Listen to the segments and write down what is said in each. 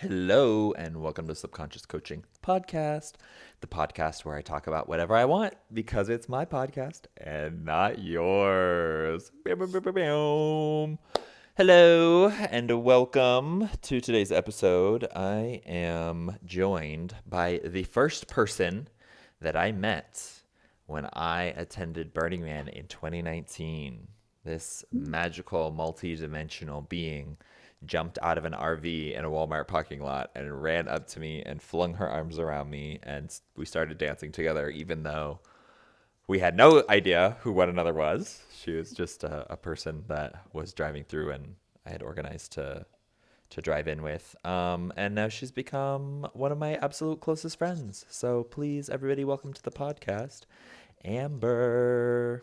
Hello, and welcome to Subconscious Coaching Podcast, the podcast where I talk about whatever I want because it's my podcast and not yours. Bow, bow, bow, bow, bow. Hello, and welcome to today's episode. I am joined by the first person that I met when I attended Burning Man in 2019. This magical, multi-dimensional being jumped out of an RV in a Walmart parking lot and ran up to me and flung her arms around me, and we started dancing together, even though we had no idea who one another was. She was just a person that was driving through, and I had organized to drive in with. And now she's become one of my absolute closest friends. So please, everybody, welcome to the podcast, Amber.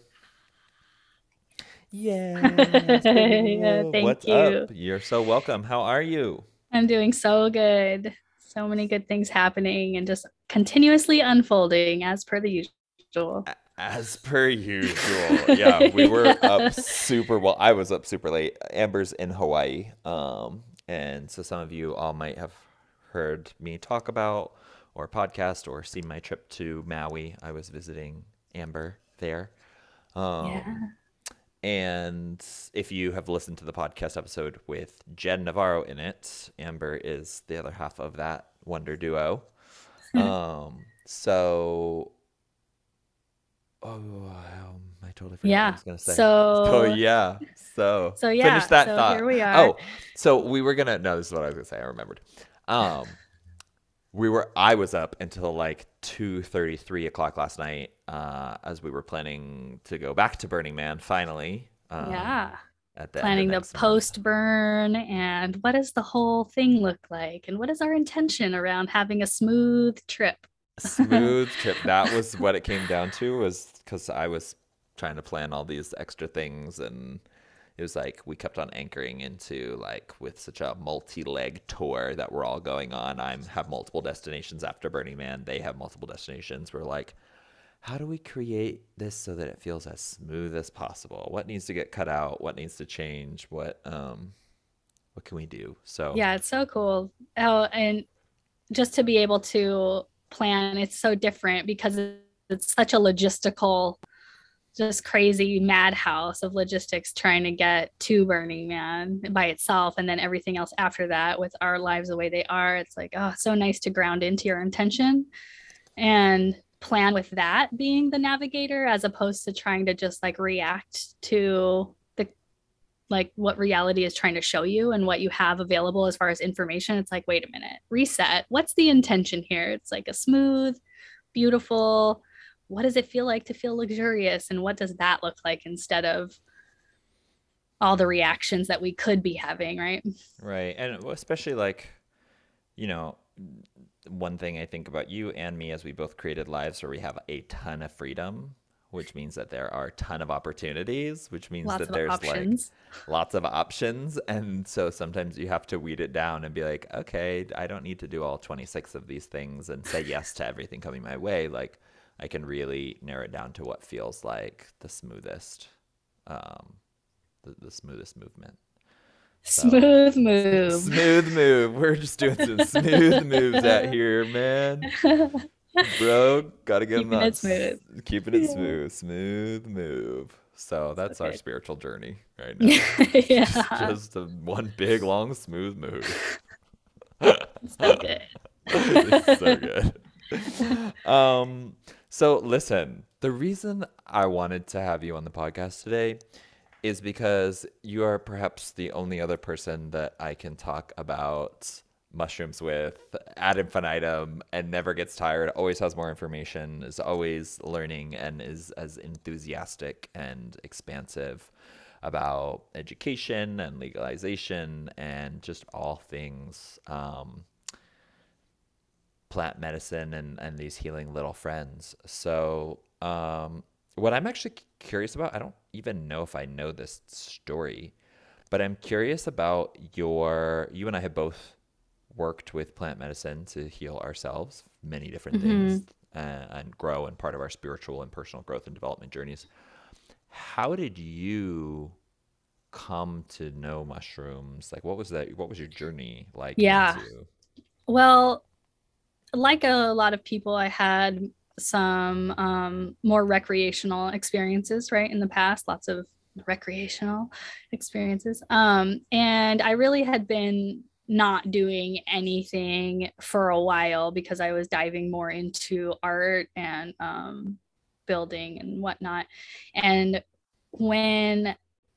Yes. Yeah, What's thank up? you. You're so welcome. How are you? I'm doing so good. So many good things happening and just continuously unfolding as per the usual. As per usual. Yeah, we were up super well. I was up super late. Amber's in Hawaii. And so some of you all might have heard me talk about or podcast or seen my trip to Maui. I was visiting Amber there. Um, Yeah. and if you have listened to the podcast episode with Jen Navarro in it, Amber is the other half of that wonder duo. So I totally forgot what I Yeah. was gonna say. So So yeah, so so finish yeah, that so thought. here we are. Oh, so we were gonna. No, this is what I was gonna say. I remembered. Um, I was up until like 2:30, 3 o'clock last night, as we were planning to go back to Burning Man finally, Yeah. at the end of Planning the next month. post burn and what does the whole thing look like and what is our intention around having a smooth trip? Smooth trip. That was what it came down to, was because I was trying to plan all these extra things, and it was like we kept on anchoring into, like, with such a multi-leg tour that we're all going on. I have multiple destinations after Burning Man. They have multiple destinations. We're like, how do we create this so that it feels as smooth as possible? What needs to get cut out? What needs to change? What can we do? So Yeah, it's so cool. Oh, and just to be able to plan, it's so different because it's such a logistical, just crazy madhouse of logistics trying to get to Burning Man by itself. And then everything else after that with our lives the way they are. It's like, oh, so nice to ground into your intention and plan with that being the navigator as opposed to trying to just like react to the like what reality is trying to show you and what you have available as far as information. It's like, wait a minute, reset. What's the intention here? It's like a smooth, beautiful, what does it feel like to feel luxurious? And what does that look like instead of all the reactions that we could be having, right? right, and especially, like, you know, one thing I think about you and me, as we both created lives where we have a ton of freedom, which means that there are a ton of opportunities, which means Lots that of there's like options. lots of options. And so sometimes you have to weed it down and be like, okay, I don't need to do all 26 of these things and say yes to everything coming my way. Like, I can really narrow it down to what feels like um, the smoothest movement. So Smooth move. smooth move. We're just doing some smooth moves out here, man. Bro, gotta get them Keeping it nuts. smooth. Keeping it Yeah, smooth. Smooth move. So so that's our good. spiritual journey right now. Yeah, Just a one big long smooth move. so good. It's so good. Um, so listen, the reason I wanted to have you on the podcast today is because you are perhaps the only other person that I can talk about mushrooms with ad infinitum and never gets tired, always has more information, is always learning, and is as enthusiastic and expansive about education and legalization and just all things plant medicine and these healing little friends. So, what I'm actually curious about, I don't even know if I know this story, but I'm curious about you and I have both worked with plant medicine to heal ourselves, many different things, Hmm. and grow, and part of our spiritual and personal growth and development journeys. How did you come to know mushrooms? Like, what was that? What was your journey like Yeah. into? Well, like a lot of people, I had some more recreational experiences, right, in the past, lots of recreational experiences. And I really had been not doing anything for a while because I was diving more into art and building and whatnot. And when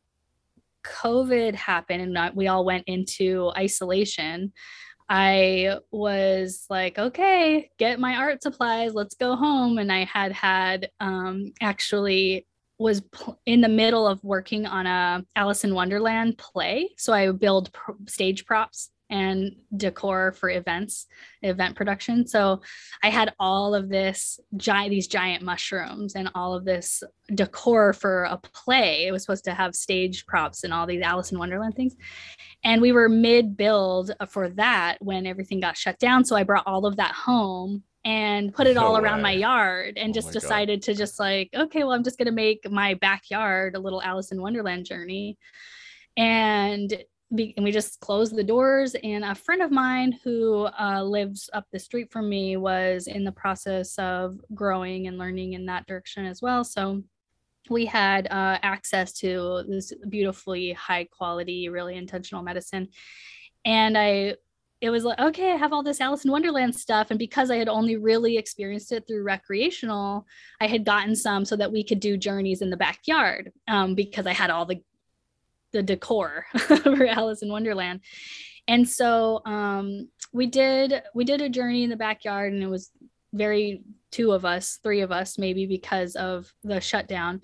COVID happened and we all went into isolation, I was like, okay, get my art supplies, let's go home. And I had actually was in the middle of working on a Alice in Wonderland play. So I would build stage props and decor for event production. So I had all of these giant mushrooms and all of this decor for a play. It was supposed to have stage props and all these Alice in Wonderland things. And we were mid build for that when everything got shut down. So I brought all of that home and put it all around my yard and just decided to just like, okay, well, I'm just going to make my backyard a little Alice in Wonderland journey. And we just closed the doors. And a friend of mine who lives up the street from me was in the process of growing and learning in that direction as well. So we had access to this beautifully high quality, really intentional medicine. And it was like, okay, I have all this Alice in Wonderland stuff. And because I had only really experienced it through recreational, I had gotten some so that we could do journeys in the backyard because I had all the decor for Alice in Wonderland. And so we did a journey in the backyard, and it was three of us maybe, because of the shutdown.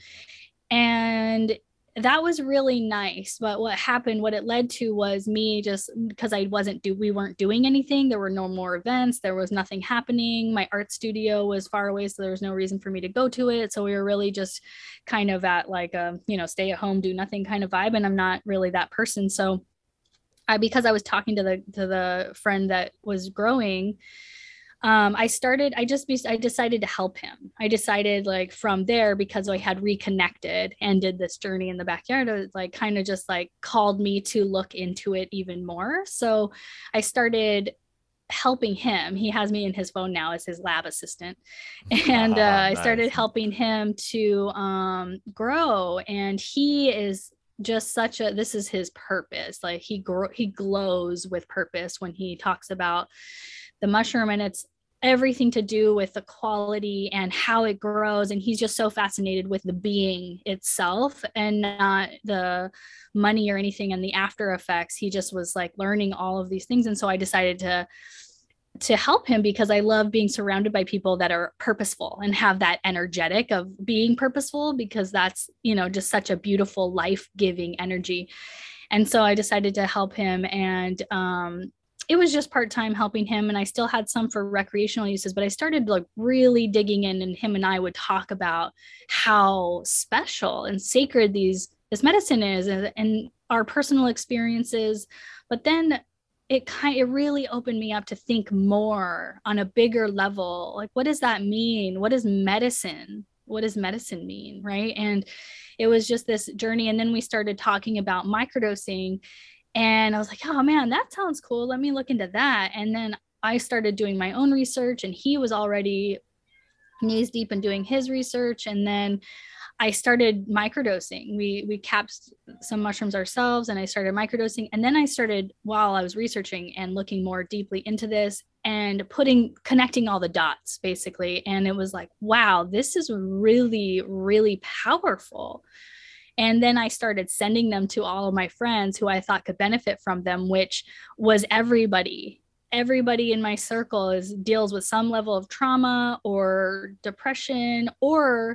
And that was really nice. But what it led to was me, just because we weren't doing anything. There were no more events. There was nothing happening. My art studio was far away, so there was no reason for me to go to it. So we were really just kind of at like a, stay at home, do nothing kind of vibe. And I'm not really that person. So because I was talking to the friend that was growing, I decided to help him. I decided, like, from there, because I had reconnected and did this journey in the backyard, it was like kind of just like called me to look into it even more. So I started helping him. He has me in his phone now as his lab assistant. And I started helping him to grow. And he is just this is his purpose. Like he glows with purpose when he talks about the mushroom, and it's everything to do with the quality and how it grows. And he's just so fascinated with the being itself and not the money or anything and the after effects. He just was like learning all of these things. And so I decided to help him because I love being surrounded by people that are purposeful and have that energetic of being purposeful, because that's, just such a beautiful life-giving energy. And so I decided to help him, and it was just part-time helping him, and I still had some for recreational uses, but I started like really digging in, and him and I would talk about how special and sacred this medicine is, and our personal experiences. But then it really opened me up to think more on a bigger level. Like, what does that mean? What does medicine mean? Right. And it was just this journey. And then we started talking about microdosing, and I was like, oh man, that sounds cool. Let me look into that. And then I started doing my own research, and he was already knees deep in doing his research. And then I started microdosing. We capped some mushrooms ourselves, and I started microdosing. And then I started, while I was researching and looking more deeply into this and connecting all the dots basically. And it was like, wow, this is really, really powerful. And then I started sending them to all of my friends who I thought could benefit from them, which was everybody. Everybody in my circle deals with some level of trauma or depression, or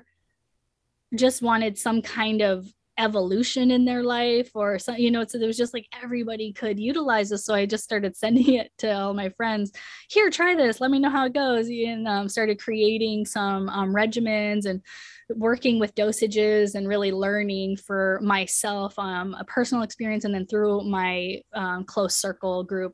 just wanted some kind of evolution in their life, or so, so there was just like everybody could utilize this. So I just started sending it to all my friends. Here, try this, let me know how it goes. And started creating some regimens and working with dosages and really learning for myself a personal experience, and then through my close circle group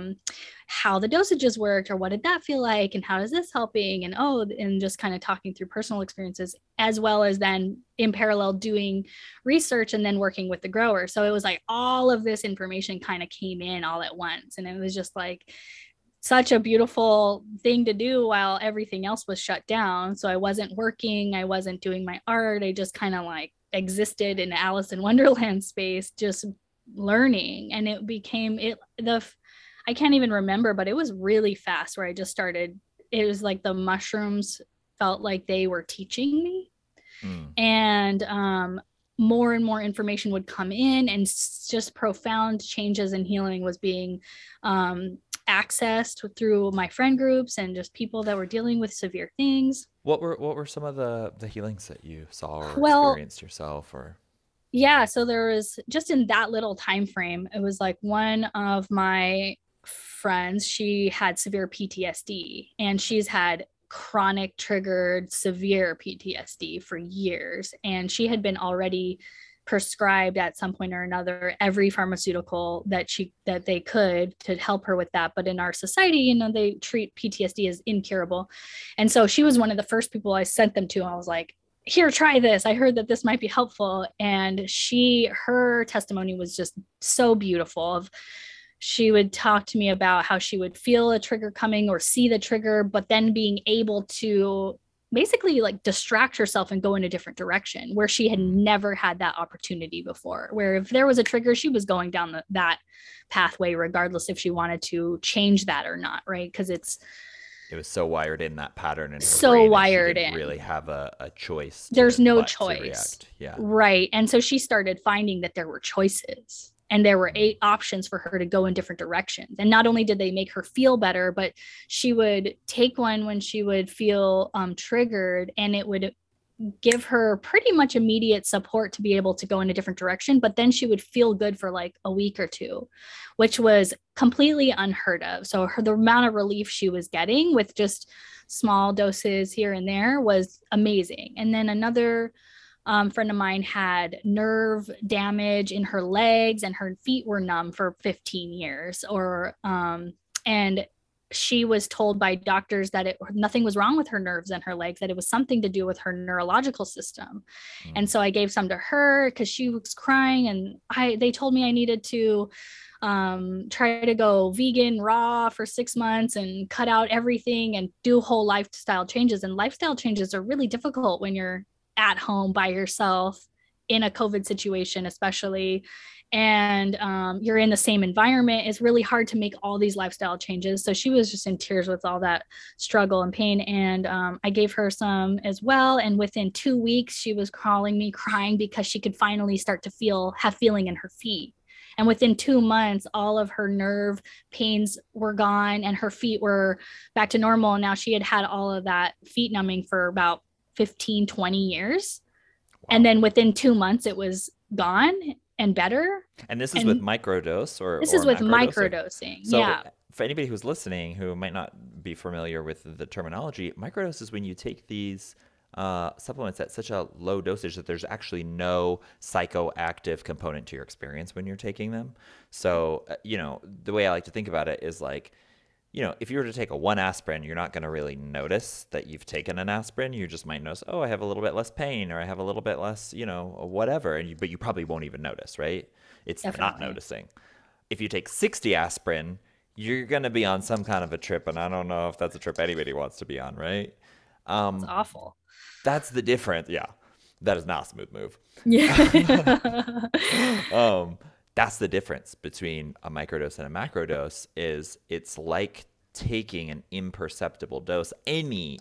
how the dosages worked, or what did that feel like, and how is this helping, and just kind of talking through personal experiences, as well as then in parallel doing research and then working with the grower. So it was like all of this information kind of came in all at once, and it was just like such a beautiful thing to do while everything else was shut down. So I wasn't working, I wasn't doing my art. I just kind of like existed in Alice in Wonderland space, just learning. And it became it the I can't even remember, but it was really fast where I just started. It was like the mushrooms felt like they were teaching me. Mm. And more and more information would come in, and just profound changes in healing was being accessed through my friend groups and just people that were dealing with severe things. What were some of the healings that you saw or Well, experienced yourself or yeah, so there was just in that little time frame, it was like one of my friends, she had severe PTSD, and she's had chronic triggered severe PTSD for years, and she had been already prescribed at some point or another every pharmaceutical that they could to help her with that. But in our society, they treat PTSD as incurable. And so she was one of the first people I sent them to. I was like, here, try this. I heard that this might be helpful. And her testimony was just so beautiful. She would talk to me about how she would feel a trigger coming or see the trigger, but then being able to basically like distract herself and go in a different direction where she had never had that opportunity before. Where if there was a trigger, she was going down that pathway, regardless if she wanted to change that or not, right? Because it was so wired in that pattern in her so brain that she wired didn't in. really have a choice There's to no but to choice. react. Yeah. Right. And so she started finding that there were choices, and there were 8 options for her to go in different directions. And not only did they make her feel better, but she would take one when she would feel triggered, and it would give her pretty much immediate support to be able to go in a different direction. But then she would feel good for like a week or two, which was completely unheard of. So the amount of relief she was getting with just small doses here and there was amazing. And then another friend of mine had nerve damage in her legs, and her feet were numb for 15 years. And she was told by doctors that nothing was wrong with her nerves and her legs, that it was something to do with her neurological system. And Mm. so I gave some to her because she was crying, and they told me I needed to try to go vegan raw for 6 months and cut out everything and do whole lifestyle changes. And lifestyle changes are really difficult when you're at home by yourself in a COVID situation, especially. And you're in the same environment. It's really hard to make all these lifestyle changes. So she was just in tears with all that struggle and pain. And I gave her some as well. And within 2 weeks, she was calling me crying because she could finally start to have feeling in her feet. And within 2 months, all of her nerve pains were gone and her feet were back to normal. And now she had had all of that feet numbing for about 15, 20 years. Wow. And then within 2 months, it was gone and better. And this is with microdose or this is with microdosing. So yeah. For anybody who's listening who might not be familiar with the terminology, microdose is when you take these supplements at such a low dosage that there's actually no psychoactive component to your experience when you're taking them. So, the way I like to think about it is like, if you were to take a 1 aspirin, you're not going to really notice that you've taken an aspirin. You just might notice, oh, I have a little bit less pain, or I have a little bit less, whatever. But you probably won't even notice, right? It's Definitely. Not noticing. If you take 60 aspirin, you're going to be on some kind of a trip. And I don't know if that's a trip anybody wants to be on, right? It's awful. That's the difference. Yeah. That is not a smooth move. Yeah. That's the difference between a microdose and a macrodose is it's like taking an imperceptible dose. Any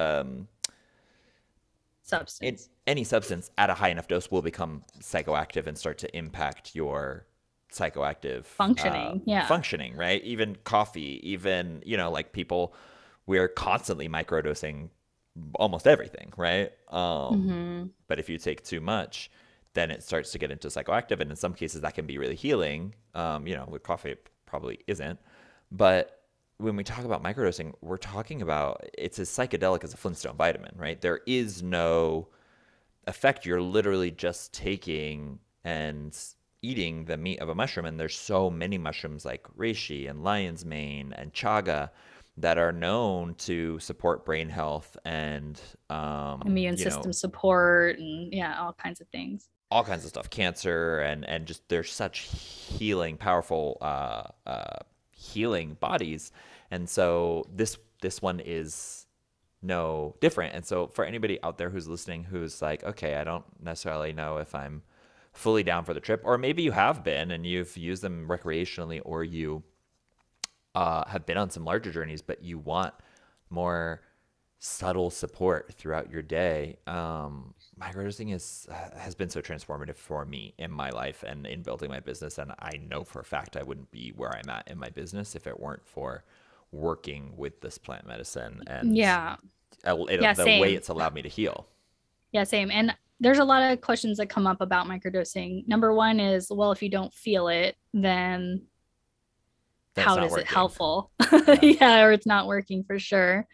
substance. Any substance at a high enough dose will become psychoactive and start to impact your psychoactive functioning, right? Even coffee, even, like people, we're constantly microdosing almost everything, right? But if you take too much, then it starts to get into psychoactive. And in some cases that can be really healing. With coffee, it probably isn't. But when we talk about microdosing, we're talking about it's as psychedelic as a Flintstone vitamin, right? There is no effect. You're literally just taking and eating the meat of a mushroom. And there's so many mushrooms like reishi and lion's mane and chaga that are known to support brain health and immune system support and all kinds of things. All kinds of stuff, cancer and just there's such healing, powerful healing bodies. And so this one is no different. And so for anybody out there who's listening who's like, okay, I don't necessarily know if I'm fully down for the trip, or maybe you have been and you've used them recreationally, or you have been on some larger journeys, but you want more subtle support throughout your day. Microdosing has been so transformative for me in my life and in building my business. And I know for a fact I wouldn't be where I'm at in my business if it weren't for working with this plant medicine and Yeah. Yeah, the way same. it's allowed me to heal. Yeah, same. And there's a lot of questions that come up about microdosing. Number one is, well, if you don't feel it, then Then it's how not does it working. helpful? Yeah. Yeah, or it's not working for sure.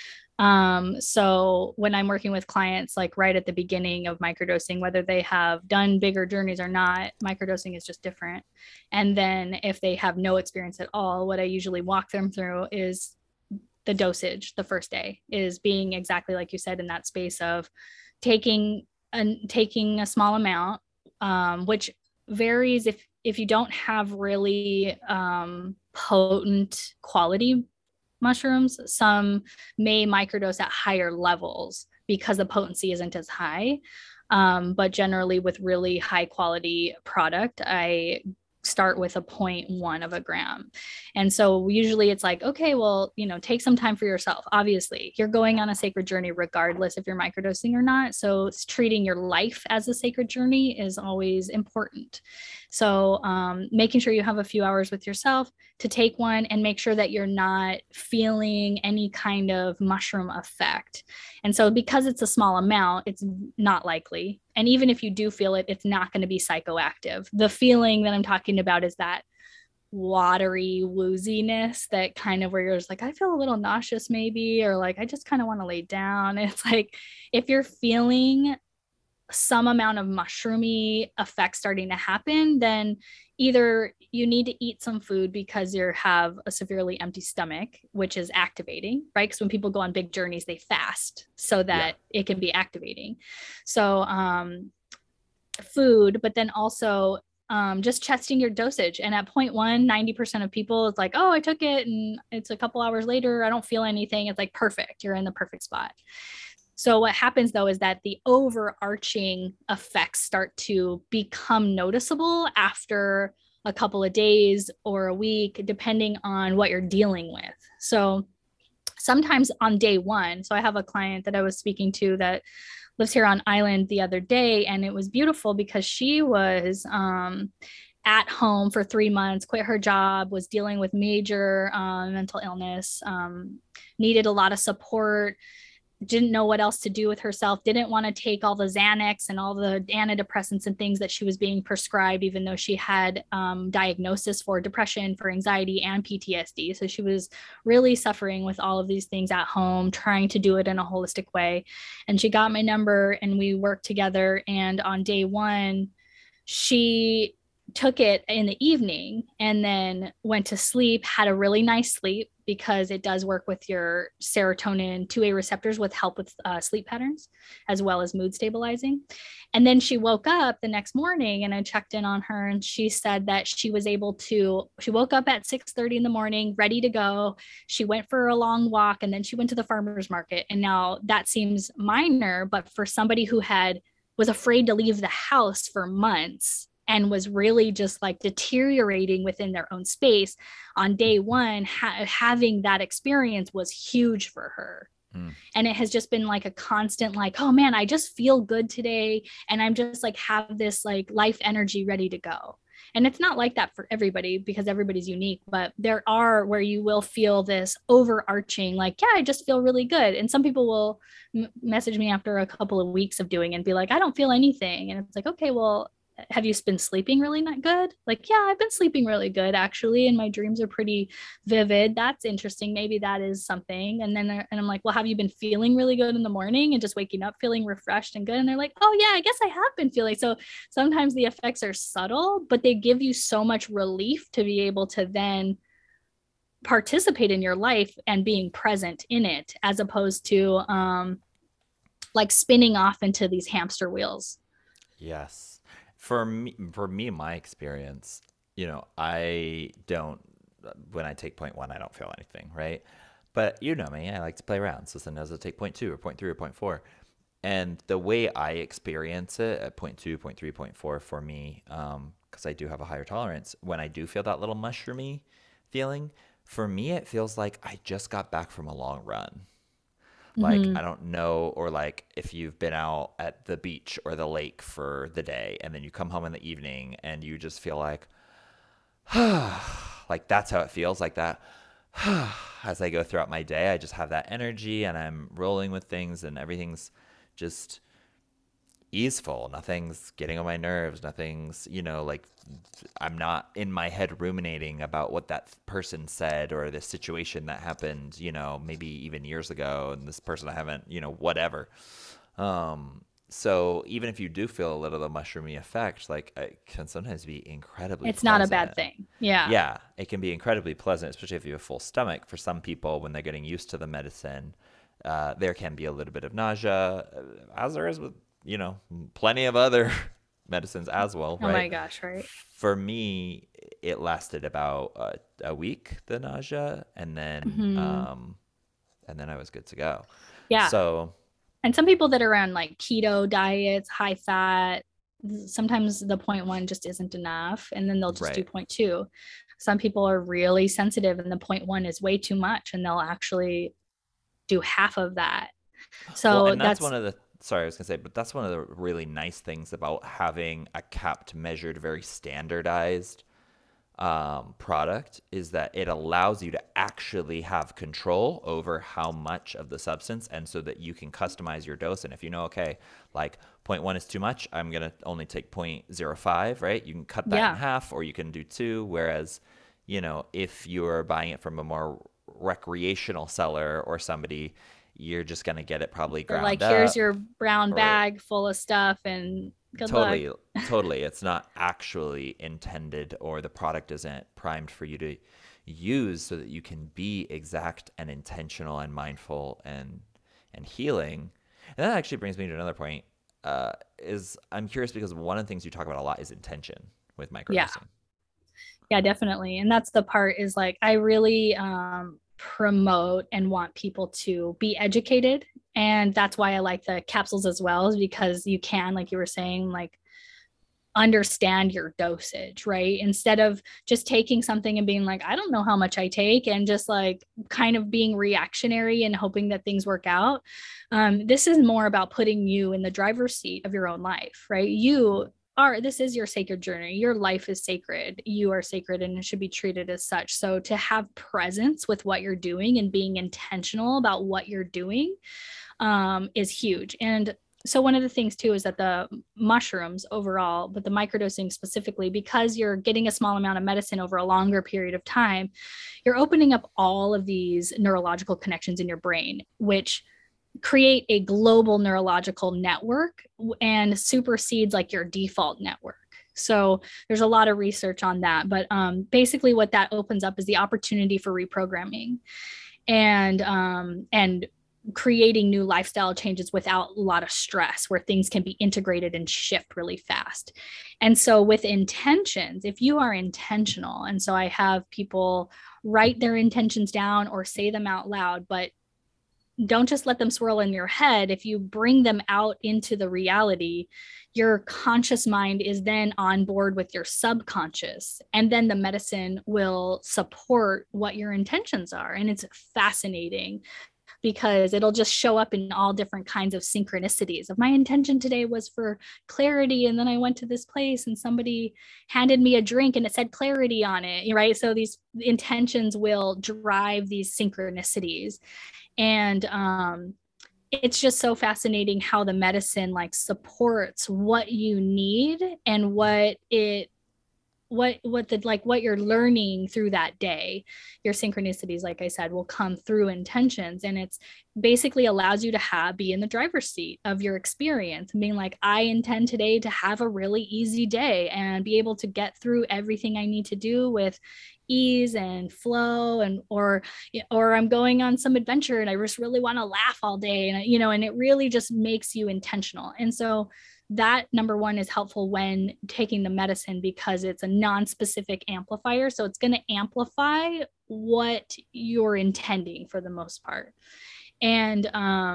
So when I'm working with clients, like right at the beginning of microdosing, whether they have done bigger journeys or not, microdosing is just different. And then if they have no experience at all, what I usually walk them through is the dosage the first day, is being exactly like you said, in that space of taking taking a small amount, which varies if you don't have really potent quality mushrooms. Some may microdose at higher levels because the potency isn't as high. But generally, with really high quality product, I start with a zero point 0.1 of a gram. And so usually it's like, okay, well, take some time for yourself. Obviously, you're going on a sacred journey regardless if you're microdosing or not. So treating your life as a sacred journey is always important. So making sure you have a few hours with yourself to take one, and make sure that you're not feeling any kind of mushroom effect. And so because it's a small amount, it's not likely. And even if you do feel it, it's not going to be psychoactive. The feeling that I'm talking about is that watery wooziness, that kind of where you're just like, I feel a little nauseous maybe, or like I just kind of want to lay down. It's like, if you're feeling some amount of mushroomy effect starting to happen, then either you need to eat some food because you have a severely empty stomach, which is activating, right? Because when people go on big journeys, they fast so Yeah. that it can be activating. So food, but then also just testing your dosage. And at 0 0.1, 90% of people, it's like, oh, I took it and it's a couple hours later, I don't feel anything. It's like, perfect. You're in the perfect spot. So what happens though is that the overarching effects start to become noticeable after a couple of days or a week, depending on what you're dealing with. So sometimes on day one, so I have a client that I was speaking to that lives here on island the other day, and it was beautiful because she was at home for 3 months, quit her job, was dealing with major mental illness, needed a lot of support, didn't know what else to do with herself, didn't want to take all the Xanax and all the antidepressants and things that she was being prescribed, even though she had diagnosis for depression, for anxiety, and PTSD. So she was really suffering with all of these things at home, trying to do it in a holistic way. And she got my number and we worked together. And on day one, she took it in the evening and then went to sleep, had a really nice sleep because it does work with your serotonin 2A receptors with help with sleep patterns as well as mood stabilizing. And then she woke up the next morning and I checked in on her and she said that she woke up at 6:30 in the morning, ready to go. She went for a long walk and then she went to the farmer's market. And now that seems minor, but for somebody who was afraid to leave the house for months and was really just like deteriorating within their own space, on day one, having that experience was huge for her. Mm. And it has just been like a constant, like, oh man, I just feel good today. And I'm just like, have this like life energy ready to go. And it's not like that for everybody because everybody's unique, but there are where you will feel this overarching, like, yeah, I just feel really good. And some people will message me after a couple of weeks of doing it and be like, I don't feel anything. And it's like, okay, well, have you been sleeping really not good? Like, yeah, I've been sleeping really good actually, and my dreams are pretty vivid. That's interesting. Maybe that is something. And I'm like, well, have you been feeling really good in the morning and just waking up feeling refreshed and good? And they're like, oh yeah, I guess I have been feeling. So sometimes the effects are subtle, but they give you so much relief to be able to then participate in your life and being present in it, as opposed to like spinning off into these hamster wheels. Yes. For me, my experience, I don't when I take point one, I don't feel anything, right? But you know me, I like to play around. So sometimes I'll take point two or point three or point four. And the way I experience it at point two, point three, point four for me, because I do have a higher tolerance, when I do feel that little mushroomy feeling, for me, it feels like I just got back from a long run. Like, Hmm. I don't know, or like if you've been out at the beach or the lake for the day and then you come home in the evening and you just feel like that's how it feels like that. As I go throughout my day, I just have that energy and I'm rolling with things and everything's just easeful. Nothing's getting on my nerves. Nothing's, like I'm not in my head ruminating about what that person said or the situation that happened, maybe even years ago. And this person I haven't, whatever. So even if you do feel a little of the mushroomy effect, like it can sometimes be incredibly It's not a bad pleasant. thing. Yeah. Yeah, it can be incredibly pleasant, especially if you have a full stomach. For some people, when they're getting used to the medicine, there can be a little bit of nausea, as there is with, plenty of other medicines as well, Oh my right? gosh, right? For me, it lasted about a week, the nausea, Hmm. and then I was good to go. Yeah. So, And some people that are on like keto diets, high fat, sometimes the point one just isn't enough. And then they'll just do right. point two. Some people are really sensitive and the point one is way too much and they'll actually do half of that. Well, So and that's that's, one of the, sorry, I was gonna say, but that's one of the really nice things about having a capped, measured, very standardized product is that it allows you to actually have control over how much of the substance, and so that you can customize your dose. And if you know, okay, like point one is too much, I'm gonna only take 0.05, right? You can cut that in yeah. half, or you can do two. Whereas, if you're buying it from a more recreational seller or somebody, you're just gonna get it probably They're like, ground here's up your brown or bag full of stuff and good luck. totally, totally. It's not actually intended, or the product isn't primed for you to use so that you can be exact and intentional and mindful and healing. And that actually brings me to another point. Is I'm curious because one of the things you talk about a lot is intention with Yeah. microdosing. Yeah, definitely. And that's the part is like I really promote and want people to be educated. And that's why I like the capsules as well, is because you can, like you were saying, like understand your dosage, right? Instead of just taking something and being like, I don't know how much I take, and just like kind of being reactionary and hoping that things work out. This is more about putting you in the driver's seat of your own life, right? This is your sacred journey. Your life is sacred. You are sacred and it should be treated as such. So to have presence with what you're doing and being intentional about what you're doing is huge. And so one of the things too is that the mushrooms overall, but the microdosing specifically, because you're getting a small amount of medicine over a longer period of time, you're opening up all of these neurological connections in your brain, which create a global neurological network and supersedes like your default network. So there's a lot of research on that, but basically what that opens up is the opportunity for reprogramming and creating new lifestyle changes without a lot of stress, where things can be integrated and shift really fast. And so with intentions, if you are intentional, and so I have people write their intentions down or say them out loud, but don't just let them swirl in your head. If you bring them out into the reality, your conscious mind is then on board with your subconscious, and then the medicine will support what your intentions are. And it's fascinating because it'll just show up in all different kinds of synchronicities of my intention today was for clarity, and then I went to this place and somebody handed me a drink and it said clarity on it, right? So these intentions will drive these synchronicities. And it's just so fascinating how the medicine like supports what you need and what the like what you're learning through that day. Your synchronicities, like I said, will come through intentions, and it's basically allows you to be in the driver's seat of your experience and being like, I intend today to have a really easy day and be able to get through everything I need to do with ease and flow, and or I'm going on some adventure and I just really want to laugh all day, and and it really just makes you intentional. And so that number one is helpful when taking the medicine because it's a non-specific amplifier. So it's going to amplify what you're intending for the most part. And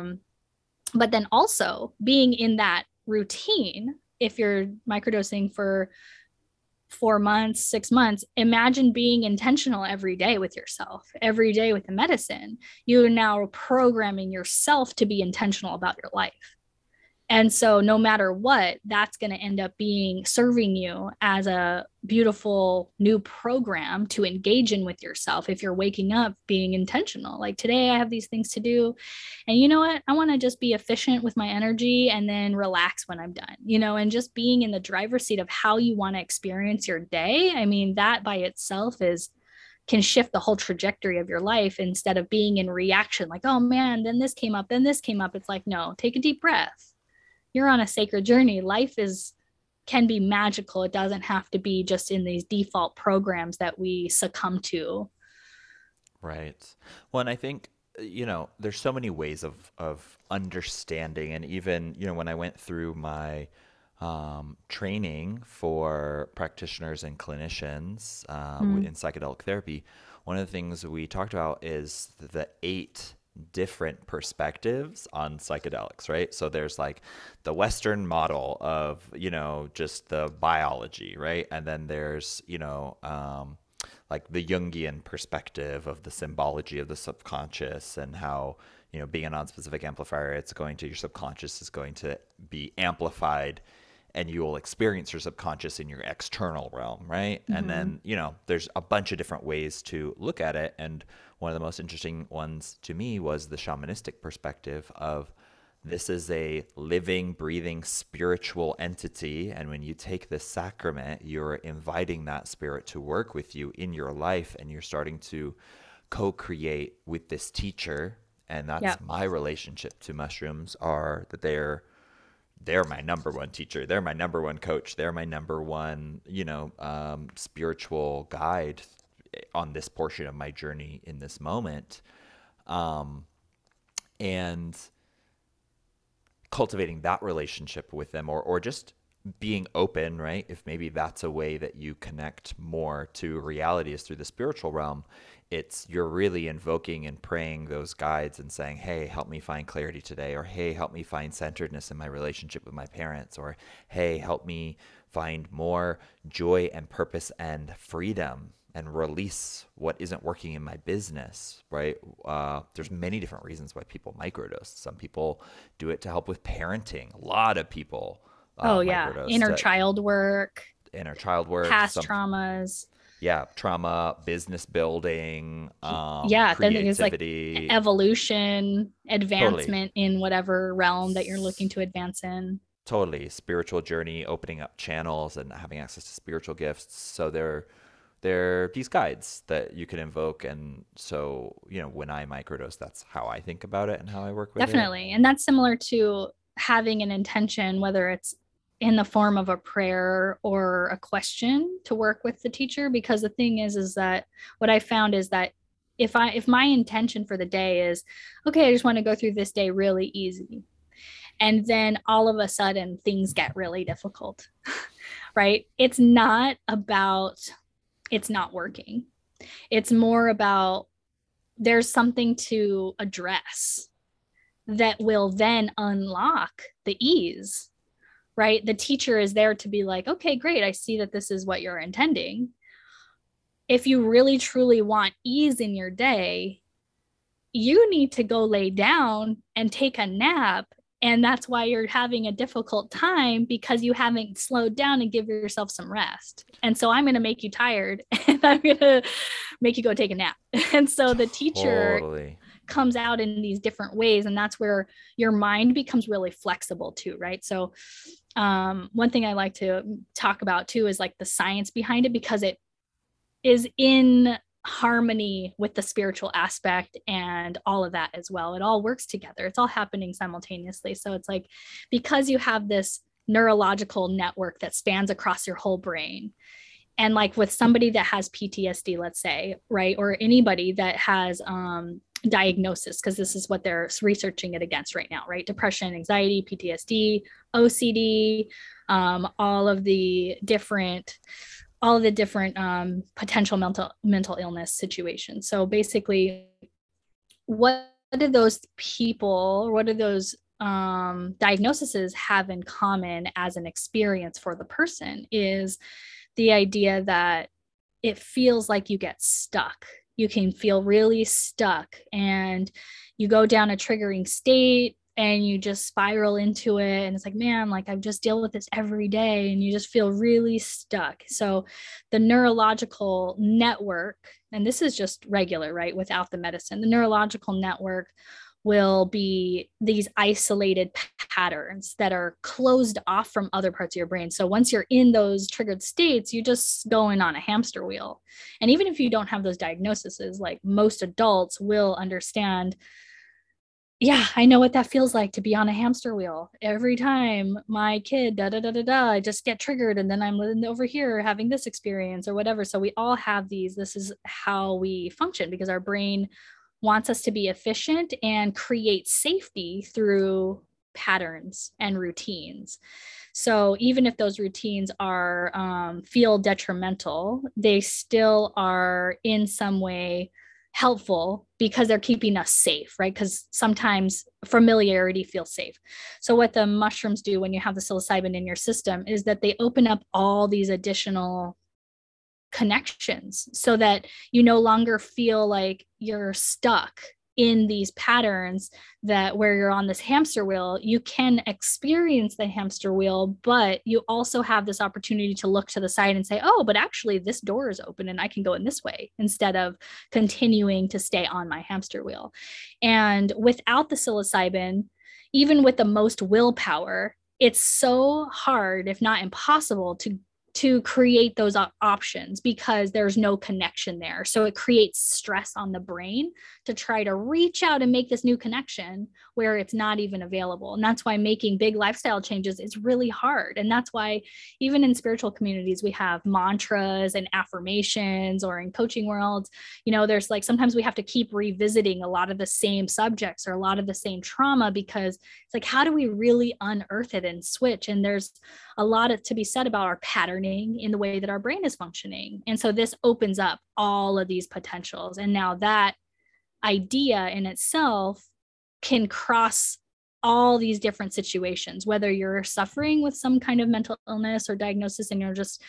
but then also being in that routine, if you're microdosing for 4 months, 6 months, imagine being intentional every day with yourself, every day with the medicine. You're now programming yourself to be intentional about your life. And so no matter what, that's going to end up being serving you as a beautiful new program to engage in with yourself. If you're waking up being intentional, like today I have these things to do, and you know what, I want to just be efficient with my energy and then relax when I'm done, and just being in the driver's seat of how you want to experience your day. I mean, that by itself can shift the whole trajectory of your life instead of being in reaction, like, oh man, then this came up, then this came up. It's like, no, take a deep breath. You're on a sacred journey. Life can be magical. It doesn't have to be just in these default programs that we succumb to. Right. Well, and I think, there's so many ways of understanding. And even, when I went through my training for practitioners and clinicians in psychedelic therapy, one of the things we talked about is the 8 different perspectives on psychedelics, right? So there's like the Western model of, just the biology, right? And then there's, like the Jungian perspective of the symbology of the subconscious and how, being a non-specific amplifier, your subconscious is going to be amplified and you will experience your subconscious in your external realm, right? Mm-hmm. And then, there's a bunch of different ways to look at it. And one of the most interesting ones to me was the shamanistic perspective of this is a living, breathing, spiritual entity. And when you take this sacrament, you're inviting that spirit to work with you in your life, and you're starting to co-create with this teacher. And that's my relationship to mushrooms, are that they're my number one teacher. They're my number one coach. They're my number one, spiritual guide on this portion of my journey in this moment. And cultivating that relationship with them, or just being open, right? If maybe that's a way that you connect more to reality is through the spiritual realm. You're really invoking and praying those guides and saying, hey, help me find clarity today, or hey, help me find centeredness in my relationship with my parents, or hey, help me find more joy and purpose and freedom and release what isn't working in my business, right? There's many different reasons why people microdose. Some people do it to help with parenting. A lot of people inner child work, past traumas. Yeah, trauma, business building, then there's like evolution, advancement in whatever realm that you're looking to advance in. Totally. Spiritual journey, opening up channels and having access to spiritual gifts. So they're these guides that you can invoke. And so, when I microdose, that's how I think about it and how I work with it. Definitely. And that's similar to having an intention, whether it's in the form of a prayer or a question to work with the teacher. Because the thing is that what I found is that if my intention for the day is, okay, I just want to go through this day really easy, and then all of a sudden things get really difficult, right? It's not about it's not working. It's more about there's something to address that will then unlock the ease, right? The teacher is there to be like, okay, great. I see that this is what you're intending. If you really truly want ease in your day, you need to go lay down and take a nap. And that's why you're having a difficult time, because you haven't slowed down and give yourself some rest. And so I'm going to make you tired and I'm going to make you go take a nap. And so the teacher comes out in these different ways. And that's where your mind becomes really flexible too, right? So one thing I like to talk about too is like the science behind it, because it is in harmony with the spiritual aspect and all of that as well. It all works together. It's all happening simultaneously. So it's like, because you have this neurological network that spans across your whole brain, and like with somebody that has PTSD, let's say, right, or anybody that has diagnosis, because this is what they're researching it against right now, right? Depression, anxiety, PTSD, OCD, all of the different potential mental illness situations. So basically, what do those people, what do those diagnoses have in common as an experience for the person is the idea that it feels like you get stuck. You can feel really stuck and you go down a triggering state and you just spiral into it. And it's like, man, like I just deal with this every day and you just feel really stuck. So the neurological network, and this is just regular, right? Without the medicine, the neurological network will be these isolated patterns that are closed off from other parts of your brain. So once you're in those triggered states, you just going on a hamster wheel. And even if you don't have those diagnoses, like most adults will understand, yeah, I know what that feels like to be on a hamster wheel. Every time my kid, da da da da da, I just get triggered and then I'm over here having this experience or whatever. So we all have these. This is how we function because our brain wants us to be efficient and create safety through patterns and routines. So even if those routines are feel detrimental, they still are in some way helpful because they're keeping us safe, right? Because sometimes familiarity feels safe. So what the mushrooms do when you have the psilocybin in your system is that they open up all these additional connections so that you no longer feel like you're stuck in these patterns that where you're on this hamster wheel. You can experience the hamster wheel, but you also have this opportunity to look to the side and say, oh, but actually this door is open and I can go in this way instead of continuing to stay on my hamster wheel. And without the psilocybin, even with the most willpower, it's so hard, if not impossible, to create those options because there's no connection there. So it creates stress on the brain to try to reach out and make this new connection where it's not even available. And that's why making big lifestyle changes is really hard. And that's why even in spiritual communities, we have mantras and affirmations, or in coaching worlds, there's like sometimes we have to keep revisiting a lot of the same subjects or a lot of the same trauma because it's like, how do we really unearth it and switch? And there's a lot to be said about our patterning in the way that our brain is functioning. And so this opens up all of these potentials. And now that idea in itself can cross all these different situations, whether you're suffering with some kind of mental illness or diagnosis and you're just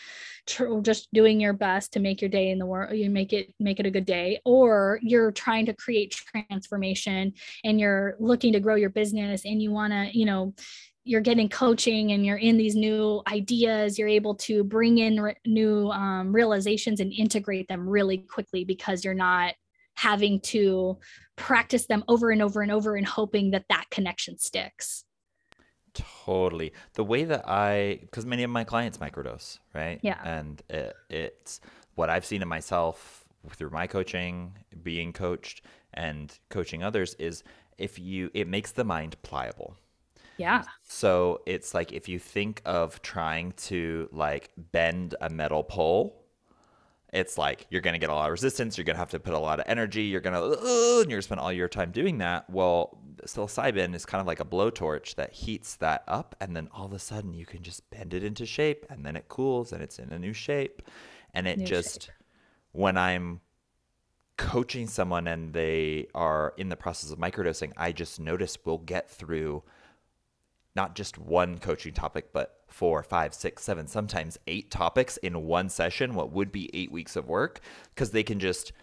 doing your best to make your day in the world, you make it a good day, or you're trying to create transformation and you're looking to grow your business and you want to, you're getting coaching and you're in these new ideas, you're able to bring in new realizations and integrate them really quickly because you're not having to practice them over and over and over and hoping that connection sticks. Totally. The way that because many of my clients microdose, right? Yeah. And it's what I've seen in myself through my coaching, being coached, and coaching others is it makes the mind pliable. Yeah. So it's like if you think of trying to like bend a metal pole, it's like you're going to get a lot of resistance. You're going to have to put a lot of energy. You're going to, and you're going to spend all your time doing that. Well, psilocybin is kind of like a blowtorch that heats that up. And then all of a sudden you can just bend it into shape and then it cools and it's in a new shape. And it just, when I'm coaching someone and they are in the process of microdosing, I just notice we'll get through not just one coaching topic, but 4, 5, 6, 7, sometimes 8 topics in one session, what would be 8 weeks of work, because they can just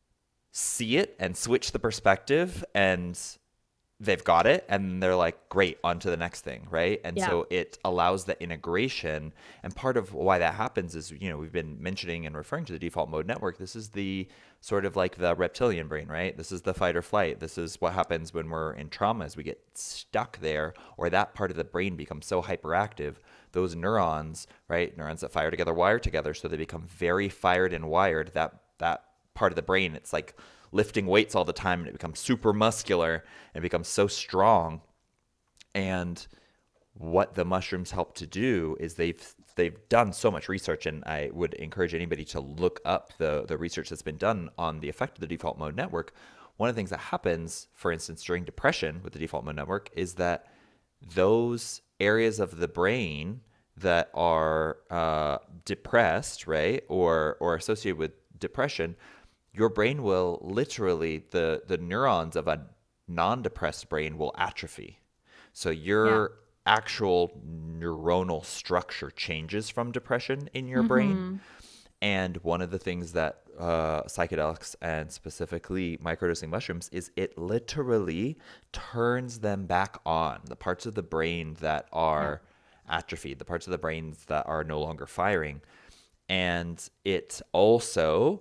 see it and switch the perspective and they've got it. And they're like, great, on to the next thing, right? And so it allows the integration. And part of why that happens is, we've been mentioning and referring to the default mode network. This is the sort of like the reptilian brain, right? This is the fight or flight. This is what happens when we're in trauma, as we get stuck there, or that part of the brain becomes so hyperactive. Those neurons, right? Neurons that fire together wire together, so they become very fired and wired. That part of the brain, it's like lifting weights all the time, and it becomes super muscular and it becomes so strong. And what the mushrooms help to do is they've done so much research, and I would encourage anybody to look up the research that's been done on the effect of the default mode network. one of the things that happens, for instance, during depression with the default mode network is that those areas of the brain that are depressed, right, or associated with depression, your brain will literally the neurons of a non-depressed brain will atrophy. So Yeah. your actual neuronal structure changes from depression in your brain. Mm-hmm. And one of the things that psychedelics and specifically microdosing mushrooms is it literally turns them back on. The parts of the brain that Yeah. are atrophied, the parts of the brains that are no longer firing. And it also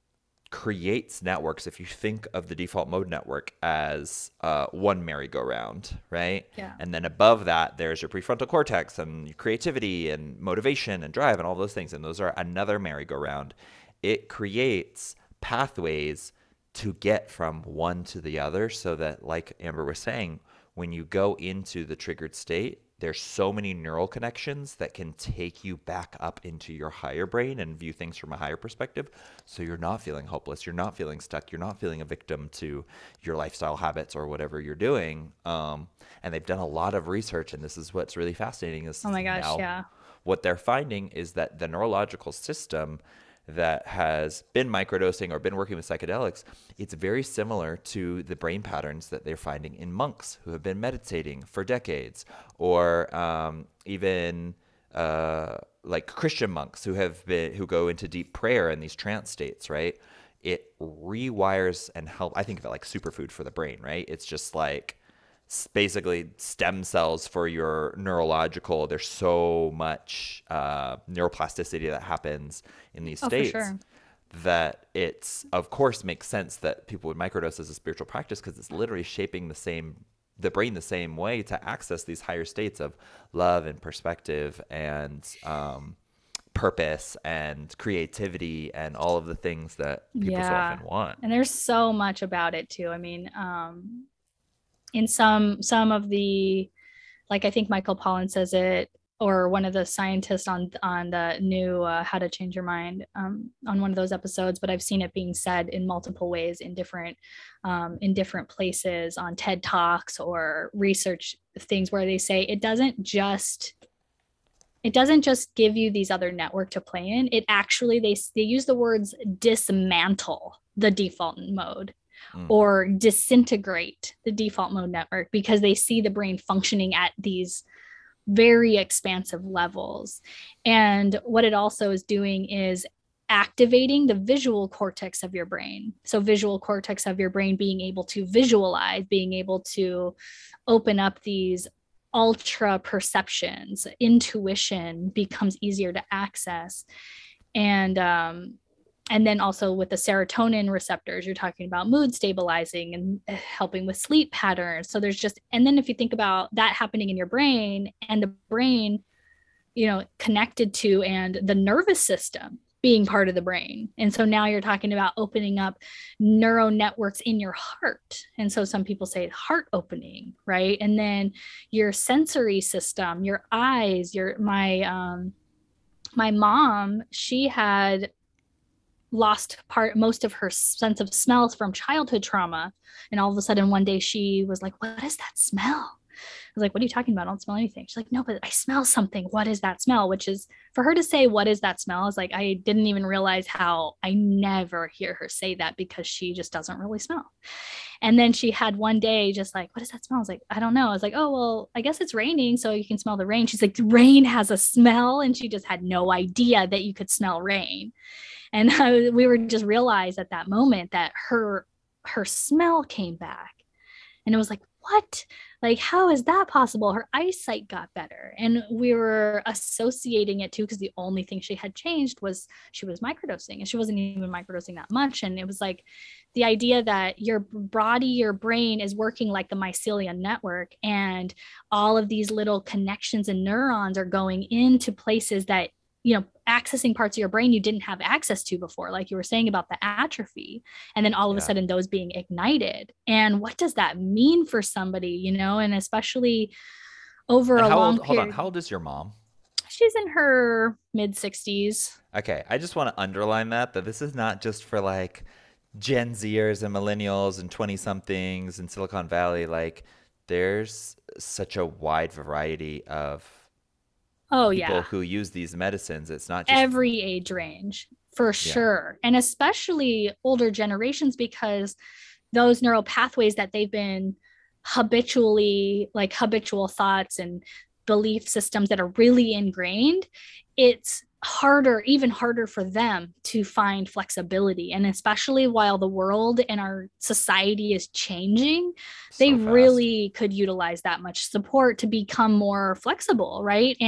creates networks. If you think of the default mode network as one merry-go-round, right? Yeah. And then above that, there's your prefrontal cortex and your creativity and motivation and drive and all those things. And those are another merry-go-round. It creates pathways to get from one to the other so that, like Amber was saying, when you go into the triggered state, there's so many neural connections that can take you back up into your higher brain and view things from a higher perspective. So you're not feeling hopeless. You're not feeling stuck. You're not feeling a victim to your lifestyle habits or whatever you're doing. And they've done a lot of research, and this is what's really fascinating is Oh my gosh. now Yeah. what they're finding is that the neurological system that has been microdosing or been working with psychedelics, it's very similar to the brain patterns that they're finding in monks who have been meditating for decades, or even like Christian monks who go into deep prayer in these trance states, right? It rewires and help. I think of it like superfood for the brain, right? It's just like basically stem cells for your neurological. There's so much neuroplasticity that happens in these Oh, for states sure. that it's of course makes sense that people would microdose as a spiritual practice because it's literally shaping the brain the same way to access these higher states of love and perspective and purpose and creativity and all of the things that people so Yeah. often want. And there's so much about it too. I mean, in some of the, like, I think Michael Pollan says it, or one of the scientists on the new How to Change Your Mind, on one of those episodes. But I've seen it being said in multiple ways in different places on TED Talks or research things where they say it doesn't just give you these other network to play in. It actually, they use the words dismantle the default mode Mm. or disintegrate the default mode network because they see the brain functioning at these very expansive levels. And what it also is doing is activating the visual cortex of your brain. So, visual cortex of your brain being able to visualize, being able to open up these ultra perceptions, intuition becomes easier to access. And then also with the serotonin receptors, you're talking about mood stabilizing and helping with sleep patterns. So there's just, and then if you think about that happening in your brain and the brain, connected to and the nervous system being part of the brain. And so now you're talking about opening up neural networks in your heart. And so some people say heart opening, right? And then your sensory system, your eyes, my mom, she had lost most of her sense of smells from childhood trauma, and all of a sudden one day she was like, what is that smell? I was like, what are you talking about? I don't smell anything. She's like, no, but I smell something. What is that smell? Which is, for her to say what is that smell, is like, I didn't even realize how I never hear her say that because she just doesn't really smell. And then she had one day just like, what does that smell? I was like, I don't know. I was like, oh, well, I guess it's raining, so you can smell the rain. She's like, rain has a smell. And she just had no idea that you could smell rain. And we were just realized at that moment that her smell came back. And it was like, what? Like, how is that possible? Her eyesight got better. And we were associating it too, because the only thing she had changed was she was microdosing, and she wasn't even microdosing that much. And it was like the idea that your body, your brain is working like the mycelium network, and all of these little connections and neurons are going into places that, accessing parts of your brain you didn't have access to before, like you were saying about the atrophy, and then all of a Yeah. sudden those being ignited. And what does that mean for somebody, and especially over And a how long old, hold on, period. how old is your mom? She's in her mid 60s. Okay, I just want to underline that this is not just for like Gen Zers and millennials and 20 somethings in Silicon Valley, like there's such a wide variety of Oh people yeah, who use these medicines. It's not just, every age range for yeah, sure. And especially older generations, because those neural pathways that they've been habitually, like habitual thoughts and belief systems that are really ingrained, it's harder, even harder for them to find flexibility. And especially while the world and our society is changing, they so fast. really could utilize that much support to become more flexible, right?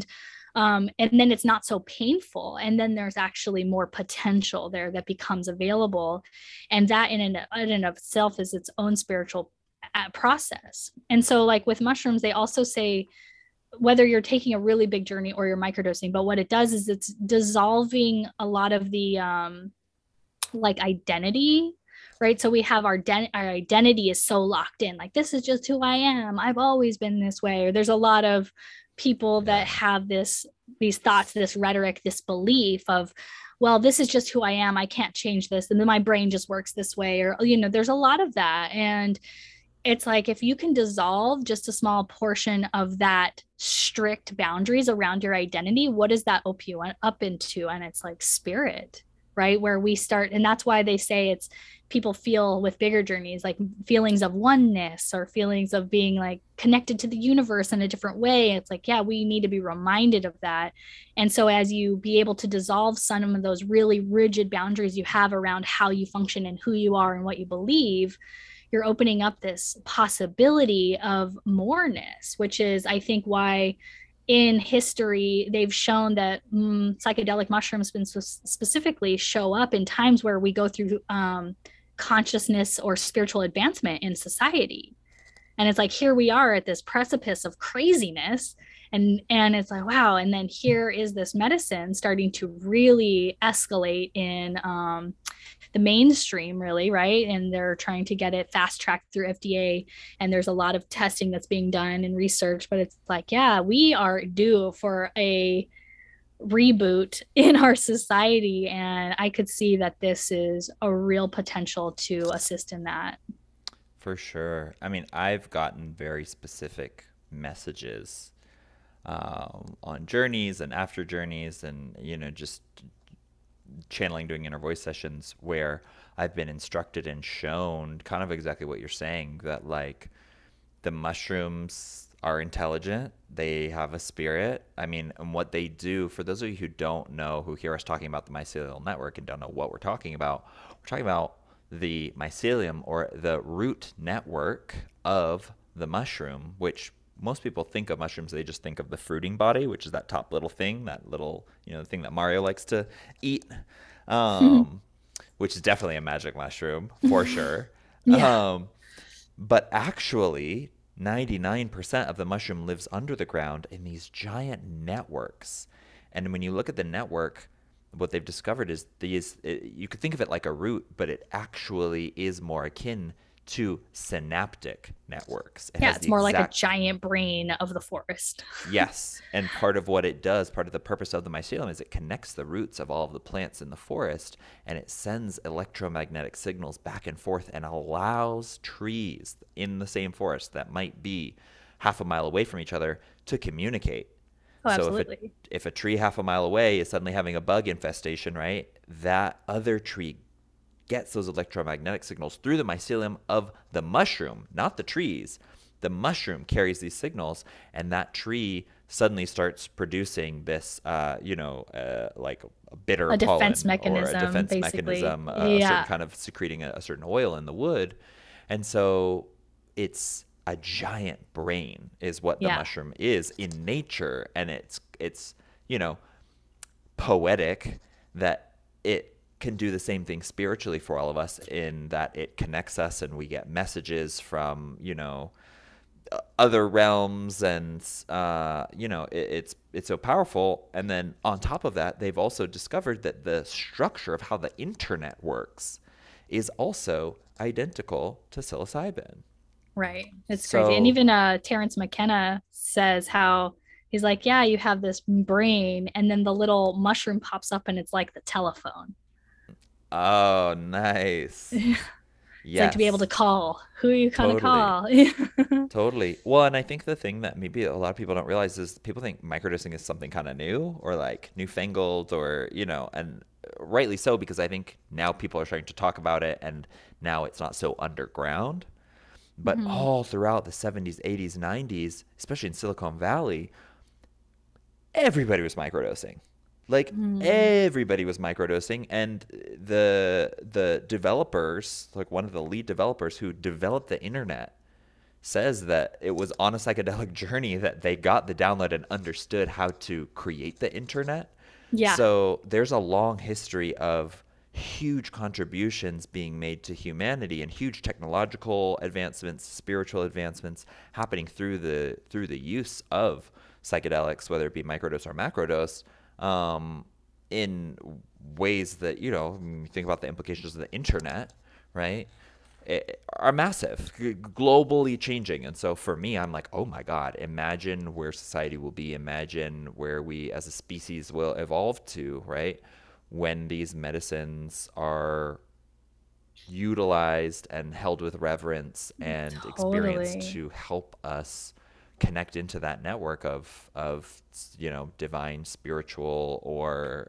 And then it's not so painful, and then there's actually more potential there that becomes available, and that in and of itself is its own spiritual process. And so like with mushrooms, they also say whether you're taking a really big journey or you're microdosing, but what it does is it's dissolving a lot of the like identity, right? So we have our identity is so locked in, like this is just who I am, I've always been this way. Or there's a lot of people that Yeah, have these thoughts, this rhetoric, this belief of, well, this is just who I am, I can't change this, and then my brain just works this way. Or there's a lot of that. And it's like if you can dissolve just a small portion of that strict boundaries around your identity, what does that open you up into? And it's like spirit, right? Where we start, and that's why they say it's people feel with bigger journeys like feelings of oneness or feelings of being like connected to the universe in a different way. It's like, yeah, we need to be reminded of that. And so as you be able to dissolve some of those really rigid boundaries you have around how you function and who you are and what you believe, you're opening up this possibility of moreness, which is, I think, why in history they've shown that psychedelic mushrooms specifically show up in times where we go through consciousness or spiritual advancement in society. And it's like here we are at this precipice of craziness, and it's like wow. And then here is this medicine starting to really escalate in the mainstream, really, right? And they're trying to get it fast tracked through FDA, and there's a lot of testing that's being done and research. But it's like, yeah, we are due for a reboot in our society, and I could see that this is a real potential to assist in that. for sure. I mean, I've gotten very specific messages on journeys and after journeys and, just channeling, doing inner voice sessions where I've been instructed and shown kind of exactly what you're saying, that like the mushrooms are intelligent. They have a spirit. I mean, and what they do, for those of you who don't know, who hear us talking about the mycelial network and don't know what we're talking about the mycelium or the root network of the mushroom, which most people think of mushrooms, they just think of the fruiting body, which is that top little thing, that little, the thing that Mario likes to eat, um, which is definitely a magic mushroom for sure. Yeah. Um, but actually, 99% of the mushroom lives under the ground in these giant networks. And when you look at the network, what they've discovered is you could think of it like a root, but it actually is more akin to synaptic networks. It Yeah, has it's the more like a exact. giant brain of the forest. Yes, and part of what it does, part of the purpose of the mycelium is it connects the roots of all of the plants in the forest and it sends electromagnetic signals back and forth and allows trees in the same forest that might be half a mile away from each other to communicate. Oh, So absolutely. if a tree half a mile away is suddenly having a bug infestation, right? That other tree gets those electromagnetic signals through the mycelium of the mushroom, not the trees. The mushroom carries these signals, and that tree suddenly starts producing this, like a bitter A defense pollen or a mechanism, defense basically. mechanism, a certain Yeah. kind of secreting a certain oil in the wood. And so it's a giant brain, is what the Yeah. mushroom is in nature. And it's, you know, poetic that it can do the same thing spiritually for all of us in that it connects us and we get messages from other realms and it's so powerful. And then on top of that, they've also discovered that the structure of how the internet works is also identical to psilocybin. Right. It's crazy. And So even Terrence McKenna says how he's like, yeah, you have this brain, and then the little mushroom pops up and it's like the telephone. Oh, nice. It's like to be able to Yes, call. Who are you gonna totally. call? Totally. Well, and I think the thing that maybe a lot of people don't realize is people think microdosing is something kind of new or like newfangled or, and rightly so because I think now people are starting to talk about it and now it's not so underground. But Mhm. all throughout the 70s, 80s, 90s, especially in Silicon Valley, everybody was microdosing. Like Mhm. everybody was microdosing and the developers, like one of the lead developers who developed the internet says that it was on a psychedelic journey that they got the download and understood how to create the internet. Yeah. So there's a long history of huge contributions being made to humanity and huge technological advancements, spiritual advancements happening through the use of psychedelics, whether it be microdose or macrodose, in ways that you think about the implications of the internet, right? Are massive, globally changing. And so for me, I'm like, oh my God, imagine where society will be. Imagine where we as a species will evolve to, right? When these medicines are utilized and held with reverence and experienced Totally. to help us connect into that network of divine spiritual or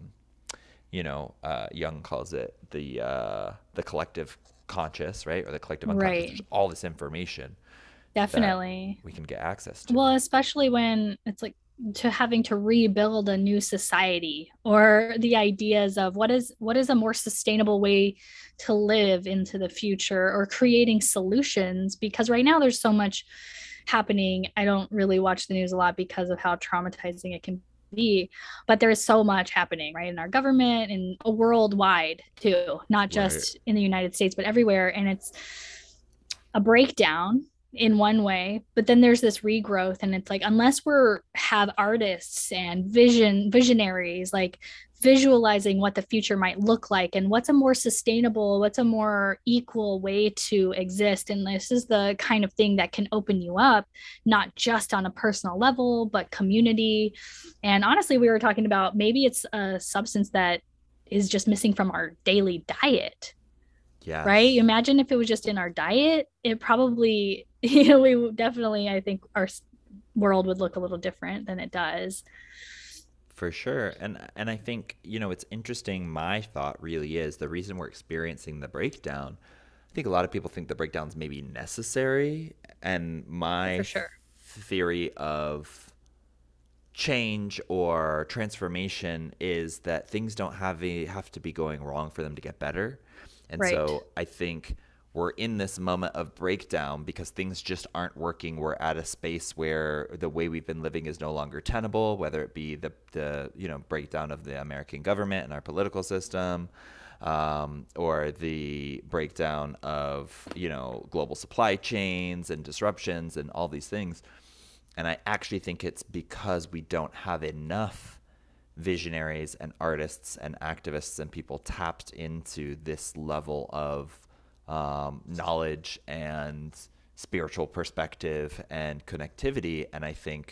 Jung calls it the collective conscious, right, or the collective unconscious. Right. There's all this information that Definitely. we can get access to. Well, especially when it's like to having to rebuild a new society or the ideas of what is a more sustainable way to live into the future or creating solutions because right now there's so much happening. I don't really watch the news a lot because of how traumatizing it can be, but there is so much happening right in our government and worldwide too, not Right. just in the United States but everywhere, and it's a breakdown in one way, but then there's this regrowth, and it's like unless we're have artists and visionaries like visualizing what the future might look like and what's a more sustainable, what's a more equal way to exist, and this is the kind of thing that can open you up not just on a personal level but community. And honestly, we were talking about maybe it's a substance that is just missing from our daily diet, right? Yes, Imagine if it was just in our diet, it probably, we definitely, I think our world would look a little different than it does. for sure. And I think, it's interesting. My thought really is the reason we're experiencing the breakdown. I think a lot of people think the breakdown's maybe necessary. And For my sure. theory of change or transformation is that things don't have to be going wrong for them to get better. And Right. so I think we're in this moment of breakdown because things just aren't working. We're at a space where the way we've been living is no longer tenable, whether it be the breakdown of the American government and our political system, or the breakdown of global supply chains and disruptions and all these things. And I actually think it's because we don't have enough visionaries and artists and activists and people tapped into this level of knowledge and spiritual perspective and connectivity. And I think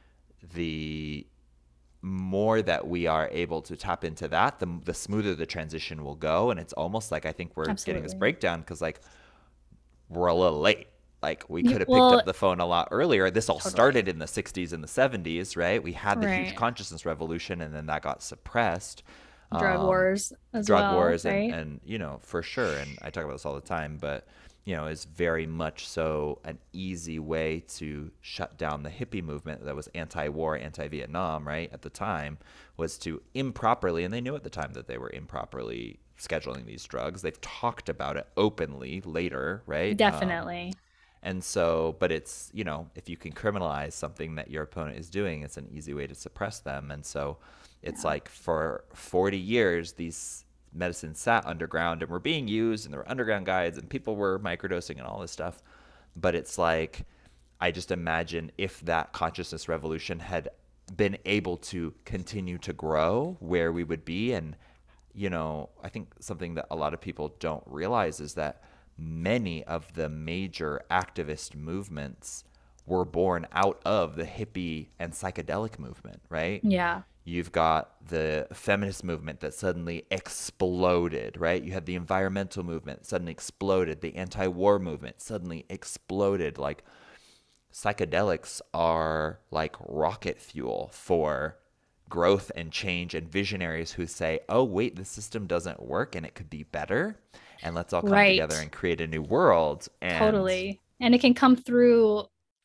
the more that we are able to tap into that, the smoother the transition will go. And it's almost like I think we're getting this Absolutely. breakdown because like we're a little late. Like we could have picked Well, up the phone a lot earlier. This all totally. started in the 60s and the 70s, right? We had the huge Right. consciousness revolution and then that got suppressed. Drug Um, wars as drug well, wars right? and for sure, and I talk about this all the time, but is very much so an easy way to shut down the hippie movement that was anti-war, anti-Vietnam, right? At the time was to improperly, and they knew at the time that they were improperly scheduling these drugs. They've talked about it openly later, right? Definitely. And so, but it's, if you can criminalize something that your opponent is doing, it's an easy way to suppress them. And so it's Yeah. like for 40 years, these medicines sat underground and were being used, and there were underground guides, and people were microdosing and all this stuff. But it's like, I just imagine if that consciousness revolution had been able to continue to grow, where we would be. And I think something that a lot of people don't realize is that many of the major activist movements were born out of the hippie and psychedelic movement, right? Yeah. You've got the feminist movement that suddenly exploded, right? You had the environmental movement suddenly exploded. The anti-war movement suddenly exploded. Like, psychedelics are like rocket fuel for growth and change and visionaries who say, oh, wait, the system doesn't work and it could be better. And let's all come together Right. and create a new world. And Totally. And it can come through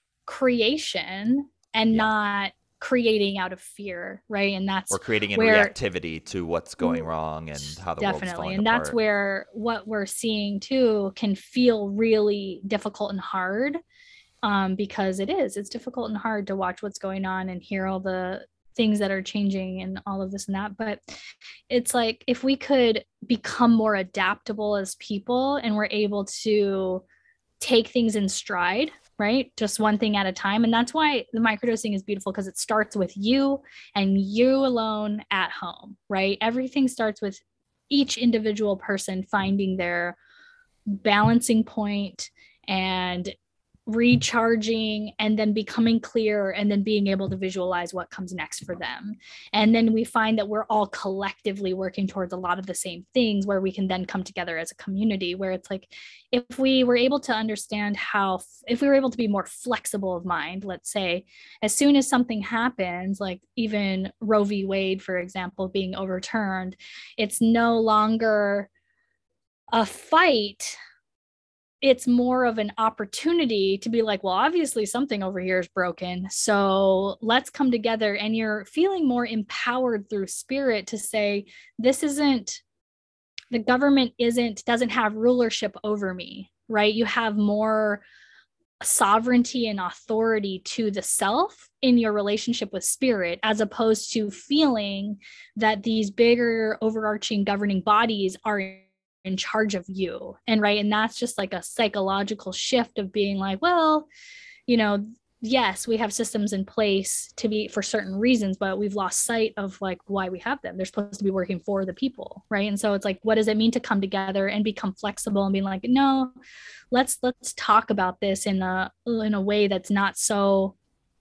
creation and yeah, not creating out of fear, right? And that's or creating in where reactivity to what's going wrong and how the world's definitely, falling and that's apart. where what we're seeing too can feel really difficult and hard, because it's difficult and hard to watch what's going on and hear all the things that are changing and all of this and that. But it's like if we could become more adaptable as people and we're able to take things in stride, right? Just one thing at a time. And that's why the microdosing is beautiful, because it starts with you and you alone at home, right? Everything starts with each individual person finding their balancing point and recharging and then becoming clear and then being able to visualize what comes next for them. And then we find that we're all collectively working towards a lot of the same things, where we can then come together as a community, where it's like if we were able to understand how, if we were able to be more flexible of mind, let's say, as soon as something happens, like even Roe v. Wade, for example, being overturned, it's no longer a fight, it's more of an opportunity to be like, well, obviously something over here is broken. So let's come together. And you're feeling more empowered through spirit to say, this isn't, the government doesn't have rulership over me, right? You have more sovereignty and authority to the self in your relationship with spirit, as opposed to feeling that these bigger overarching governing bodies are in charge of you. And right, and that's just like a psychological shift of being like, well, you know, yes, we have systems in place to be for certain reasons, but we've lost sight of like why we have them. They're supposed to be working for the people, right? And so it's like, what does it mean to come together and become flexible and being like, no, let's talk about this in a way that's not so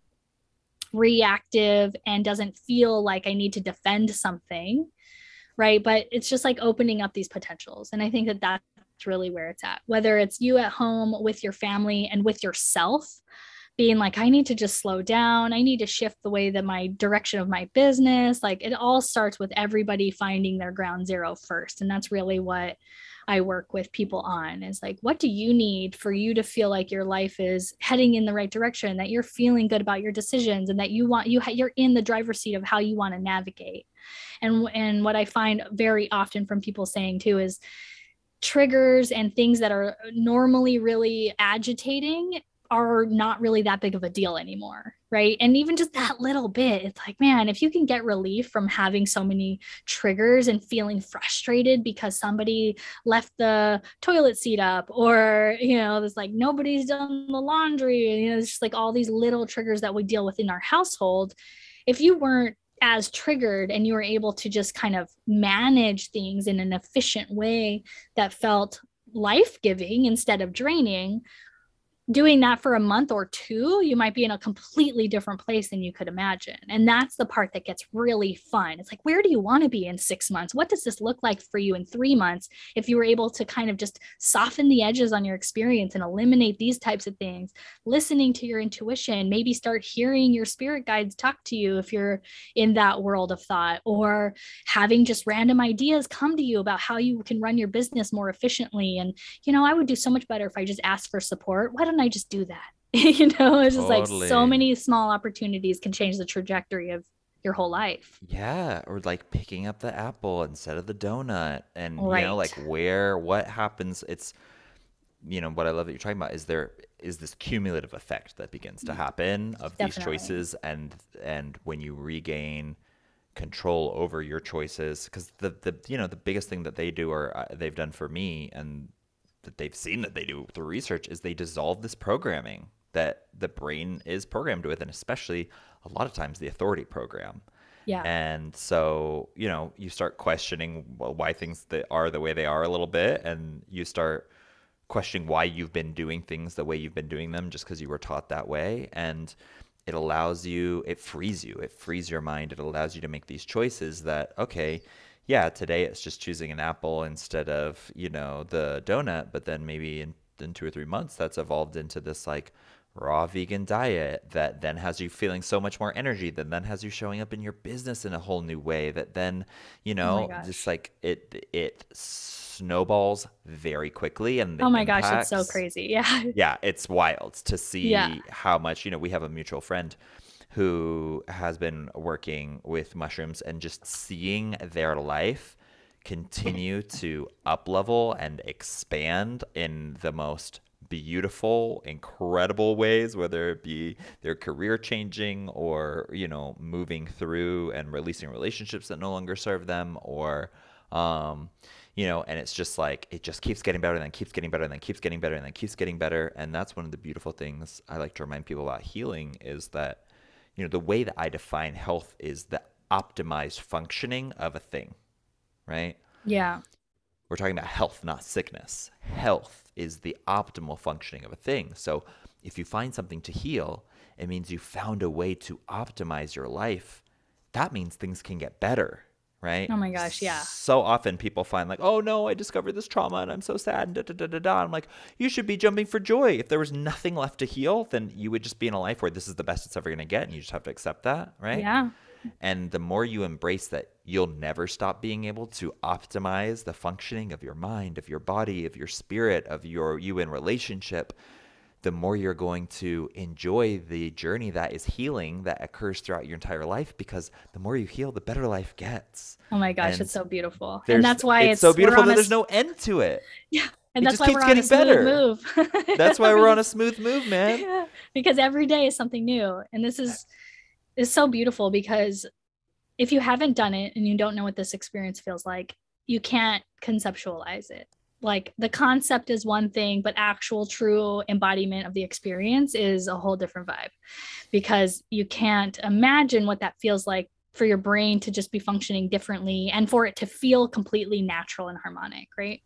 reactive and doesn't feel like I need to defend something, right? But it's just like opening up these potentials. And I think that that's really where it's at, whether it's you at home with your family and with yourself, being like, I need to just slow down. I need to shift the way that my direction of my business, like it all starts with everybody finding their ground zero first. And that's really what I work with people on, is like, what do you need for you to feel like your life is heading in the right direction, that you're feeling good about your decisions, and that you're in the driver's seat of how you want to navigate. And what I find very often from people saying too is triggers and things that are normally really agitating are not really that big of a deal anymore, right? And even just that little bit, it's like, man, if you can get relief from having so many triggers and feeling frustrated because somebody left the toilet seat up, or there's like nobody's done the laundry, it's just like all these little triggers that we deal with in our household. If you weren't as triggered and you were able to just kind of manage things in an efficient way that felt life-giving instead of draining, doing that for a month or two, you might be in a completely different place than you could imagine. And that's the part that gets really fun. It's like, where do you want to be in 6 months? What does this look like for you in 3 months? If you were able to kind of just soften the edges on your experience and eliminate these types of things, listening to your intuition, maybe start hearing your spirit guides talk to you if you're in that world of thought, or having just random ideas come to you about how you can run your business more efficiently. And, I would do so much better if I just asked for support. Why don't I just do that? It's just like so Totally. many small opportunities can change the trajectory of your whole life. Yeah, or like picking up the apple instead of the donut. And, Right. like what happens? It's, what I love that you're talking about is there is this cumulative effect that begins to happen of these Definitely. choices, and when you regain control over your choices, because the biggest thing that they do, or they've done for me, and that they've seen that they do through research, is they dissolve this programming that the brain is programmed with, and especially a lot of times the authority program. Yeah. And so, you start questioning, well, why things that are the way they are a little bit, and you start questioning why you've been doing things the way you've been doing them just because you were taught that way. And it allows you, it frees your mind. It allows you to make these choices that, okay, yeah, today it's just choosing an apple instead of, the donut, but then maybe in 2 or 3 months that's evolved into this like raw vegan diet that then has you feeling so much more energy, that then has you showing up in your business in a whole new way, that then, Oh my just gosh. like it snowballs very quickly, and the Oh my gosh, it's so impacts, crazy. Yeah. yeah, it's wild to Yeah. see how much, we have a mutual friend who has been working with mushrooms, and just seeing their life continue to up level and expand in the most beautiful, incredible ways, whether it be their career changing, or, moving through and releasing relationships that no longer serve them, or, um, and it's just like it just keeps getting better, and then keeps getting better, and then keeps getting better, and then keeps getting better. And that's one of the beautiful things I like to remind people about healing, is that, the way that I define health is the optimized functioning of a thing, right? Yeah. We're talking about health, not sickness. Health is the optimal functioning of a thing. So if you find something to heal, it means you found a way to optimize your life. That means things can get better, right? Oh my gosh. Yeah. So often people find like, oh no, I discovered this trauma and I'm so sad and da da da da da. I'm like, you should be jumping for joy. If there was nothing left to heal, then you would just be in a life where this is the best it's ever going to get, and you just have to accept that, right? Yeah. And the more you embrace that you'll never stop being able to optimize the functioning of your mind, of your body, of your spirit, of you in relationship, the more you're going to enjoy the journey that is healing that occurs throughout your entire life, because the more you heal, the better life gets. Oh my gosh, it's And so beautiful. And there's that's why it's so we're beautiful on that a there's no end to it. yeah, and It that's just why keeps we're on a getting smooth better. move. That's why We're we're on a just smooth move, man. yeah, because every day is something new. And this is so beautiful, because if you haven't done it and you don't know what this experience feels like, you can't conceptualize it. Like the concept is one thing, but actual true embodiment of the experience is a whole different vibe, because you can't imagine what that feels like for your brain to just be functioning differently and for it to feel completely natural and harmonic, right?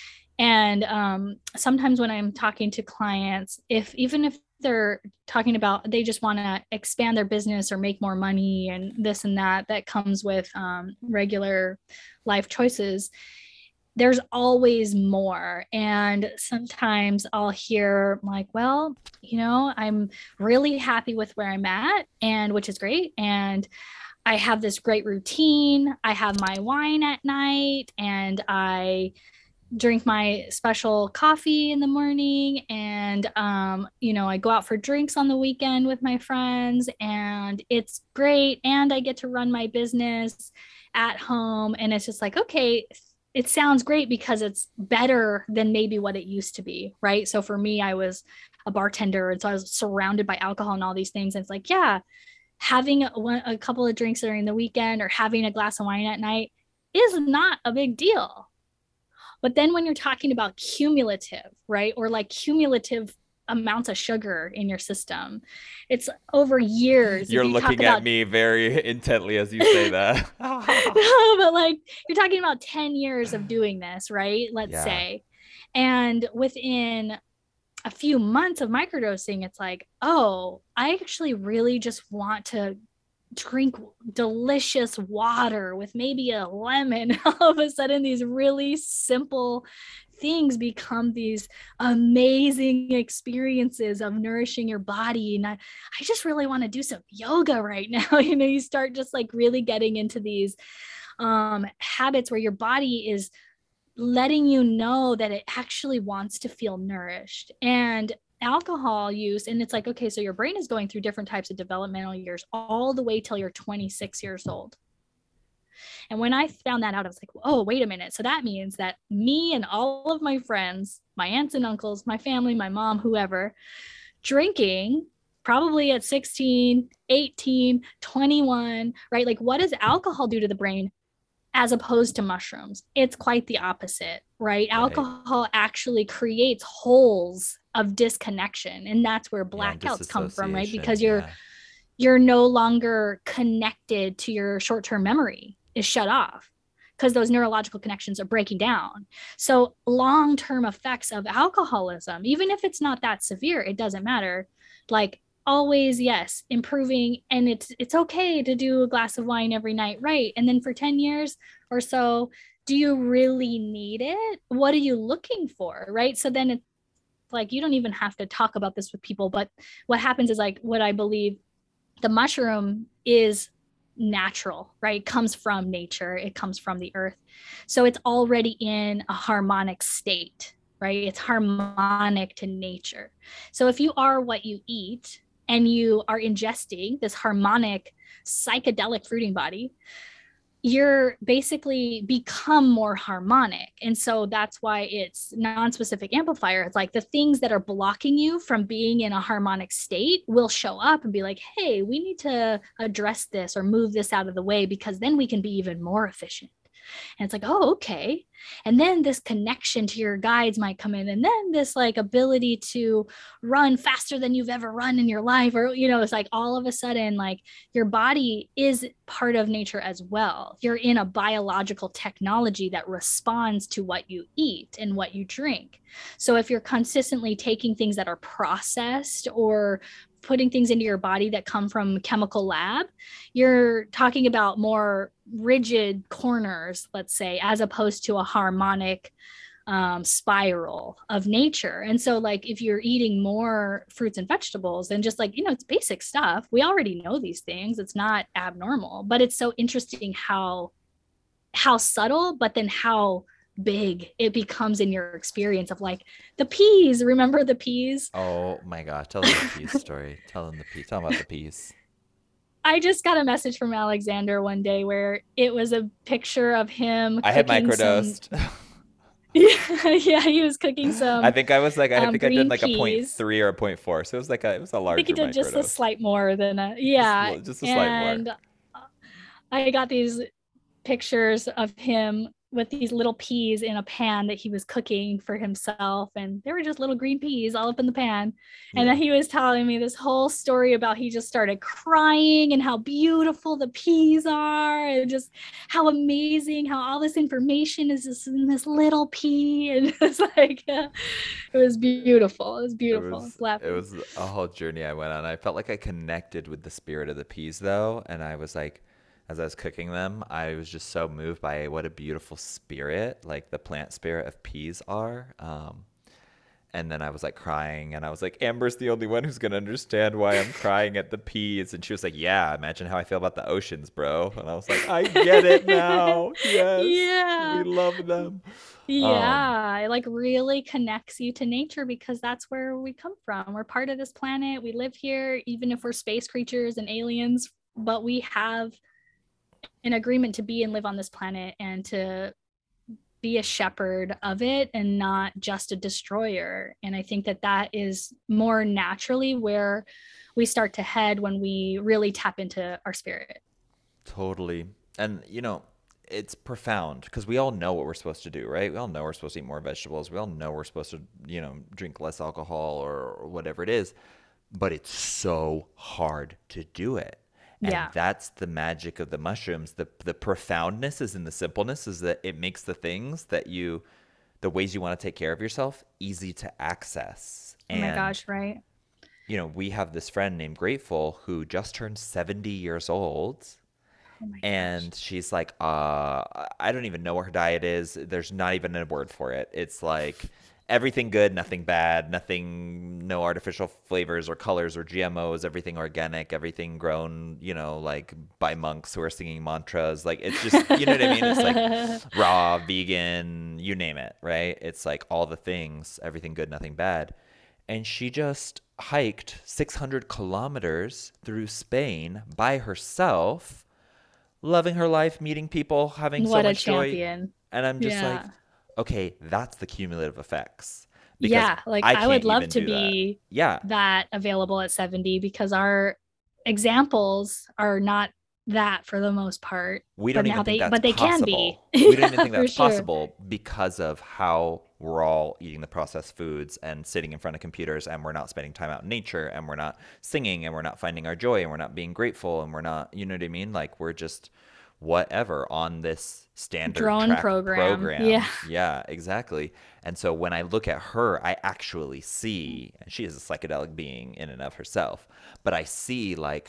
And sometimes when I'm talking to clients, if even if they're talking about they just want to expand their business or make more money and this and that, that comes with regular life choices, there's always more. And sometimes I'll hear like, well, I'm really happy with where I'm at, and which is great. And I have this great routine. I have my wine at night, and I drink my special coffee in the morning, and I go out for drinks on the weekend with my friends, and it's great, and I get to run my business at home. And it's just like, okay, it sounds great because it's better than maybe what it used to be, right? So for me, I was a bartender, and so I was surrounded by alcohol and all these things, and it's like, yeah, having a couple of drinks during the weekend or having a glass of wine at night is not a big deal. But then when you're talking about cumulative, right? Or like cumulative amounts of sugar in your system, it's over years. If You're you talk looking at about, me very intently as you say that. no, but like you're talking about 10 years of doing this, right? Let's Yeah. say. And within a few months of microdosing, it's like, oh, I actually really just want to drink delicious water with maybe a lemon. All of a sudden, these really simple things become these amazing experiences of nourishing your body. And I just really want to do some yoga right now. You start just like really getting into these habits where your body is letting you know that it actually wants to feel nourished. And alcohol use, and it's like, okay, so your brain is going through different types of developmental years all the way till you're 26 years old. And when I found that out, I was like, oh, wait a minute. So that means that me and all of my friends, my aunts and uncles, my family, my mom, whoever, drinking probably at 16, 18, 21, right? Like, what does alcohol do to the brain as opposed to mushrooms? It's quite the opposite, right? Right. Alcohol actually creates holes of disconnection, and that's where Yeah, and blackouts come from, right? disassociation. Because you're Yeah. you're no longer connected to your short-term memory is shut off because those neurological connections are breaking down. So long-term effects of alcoholism, even if it's not that severe, it doesn't matter. Like always, yes, improving, and it's okay to do a glass of wine every night, right? And then for 10 years or so, do you really need it? What are you looking for, right? So then it's like you don't even have to talk about this with people, but what happens is like what I believe the mushroom is natural, right? It comes from nature, it comes from the earth. So it's already in a harmonic state, right? It's harmonic to nature. So if you are what you eat and you are ingesting this harmonic psychedelic fruiting body, you're basically become more harmonic. And so that's why it's non-specific amplifier. It's like the things that are blocking you from being in a harmonic state will show up and be like, hey, we need to address this or move this out of the way because then we can be even more efficient. And it's like, oh, okay. And then this connection to your guides might come in. And then this like ability to run faster than you've ever run in your life. Or, it's like all of a sudden, like your body is part of nature as well. You're in a biological technology that responds to what you eat and what you drink. So if you're consistently taking things that are processed or putting things into your body that come from chemical lab, you're talking about more rigid corners, let's say, as opposed to a harmonic spiral of nature. And so like if you're eating more fruits and vegetables and just like, it's basic stuff, we already know these things, it's not abnormal, but it's so interesting how subtle, but then how big it becomes in your experience of like the peas. Remember the peas? Oh my God. Tell them the peas story. Tell them the peas. Tell them about the peas. I just got a message from Alexander one day where it was a picture of him I had cooking some. microdosed. Yeah, he was cooking I some think I was like, I think I did green like a point peas. three or a point four. So it was a I think he larger did just a microdose. slight more than a, yeah. Just a slight more. And I got these pictures of him with these little peas in a pan that he was cooking for himself, and they were just little green peas all up in the pan. And then Yeah. he was telling me this whole story about he just started crying and how beautiful the peas are and just how amazing how all this information is just in this little pea. And it's like it was beautiful, it was It beautiful, I was was it laughing. was a whole journey I went on. I felt like I connected with the spirit of the peas though, and I was like, as I was cooking them, I was just so moved by what a beautiful spirit, like the plant spirit of peas are. And then I was like crying, and I was like, Amber's the only one who's gonna understand why I'm crying at the peas. And she was like, yeah, imagine how I feel about the oceans, bro. And I was like, I get it now. Yes, we Yeah. love them. Um, Yeah, it like really connects you to nature because that's where we come from. We're part of this planet. We live here, even if we're space creatures and aliens, but we have an agreement to be and live on this planet and to be a shepherd of it and not just a destroyer. And I think that that is more naturally where we start to head when we really tap into our spirit. Totally. And, it's profound because we all know what we're supposed to do, right? We all know we're supposed to eat more vegetables. We all know we're supposed to, drink less alcohol or whatever it is. But it's so hard to do it. And Yeah. that's the magic of the mushrooms. The profoundness is in the simpleness, is that it makes the ways you want to take care of yourself easy to access. Oh my And gosh, right? we have this friend named Grateful who just turned 70 years old, Oh my gosh. and she's like, I don't even know what her diet is. There's not even a word for it. It's like everything good, nothing bad, nothing, no artificial flavors or colors or GMOs, everything organic, everything grown, like by monks who are singing mantras. Like it's just, you know what I mean? It's like raw, vegan, you name it, right? It's like all the things, everything good, nothing bad. And she just hiked 600 kilometers through Spain by herself, loving her life, meeting people, having so What a much joy. champion. And I'm just like, Yeah. okay, that's the cumulative effects because Yeah, like I I would can't love even to do that. be Yeah, that available at 70 because our examples are not that for the most part. we But don't now even think that's they can be. possible. We don't even Yeah, think for that's sure. possible because of how we're all eating the processed foods and sitting in front of computers, and we're not spending time out in nature, and we're not singing, and we're not finding our joy, and we're not being grateful, and we're not, you know what I mean? Like whatever on this standard Drone track program. Yeah. program. Yeah, exactly. And so when I look at her, I actually see, and she is a psychedelic being in and of herself, but I see like,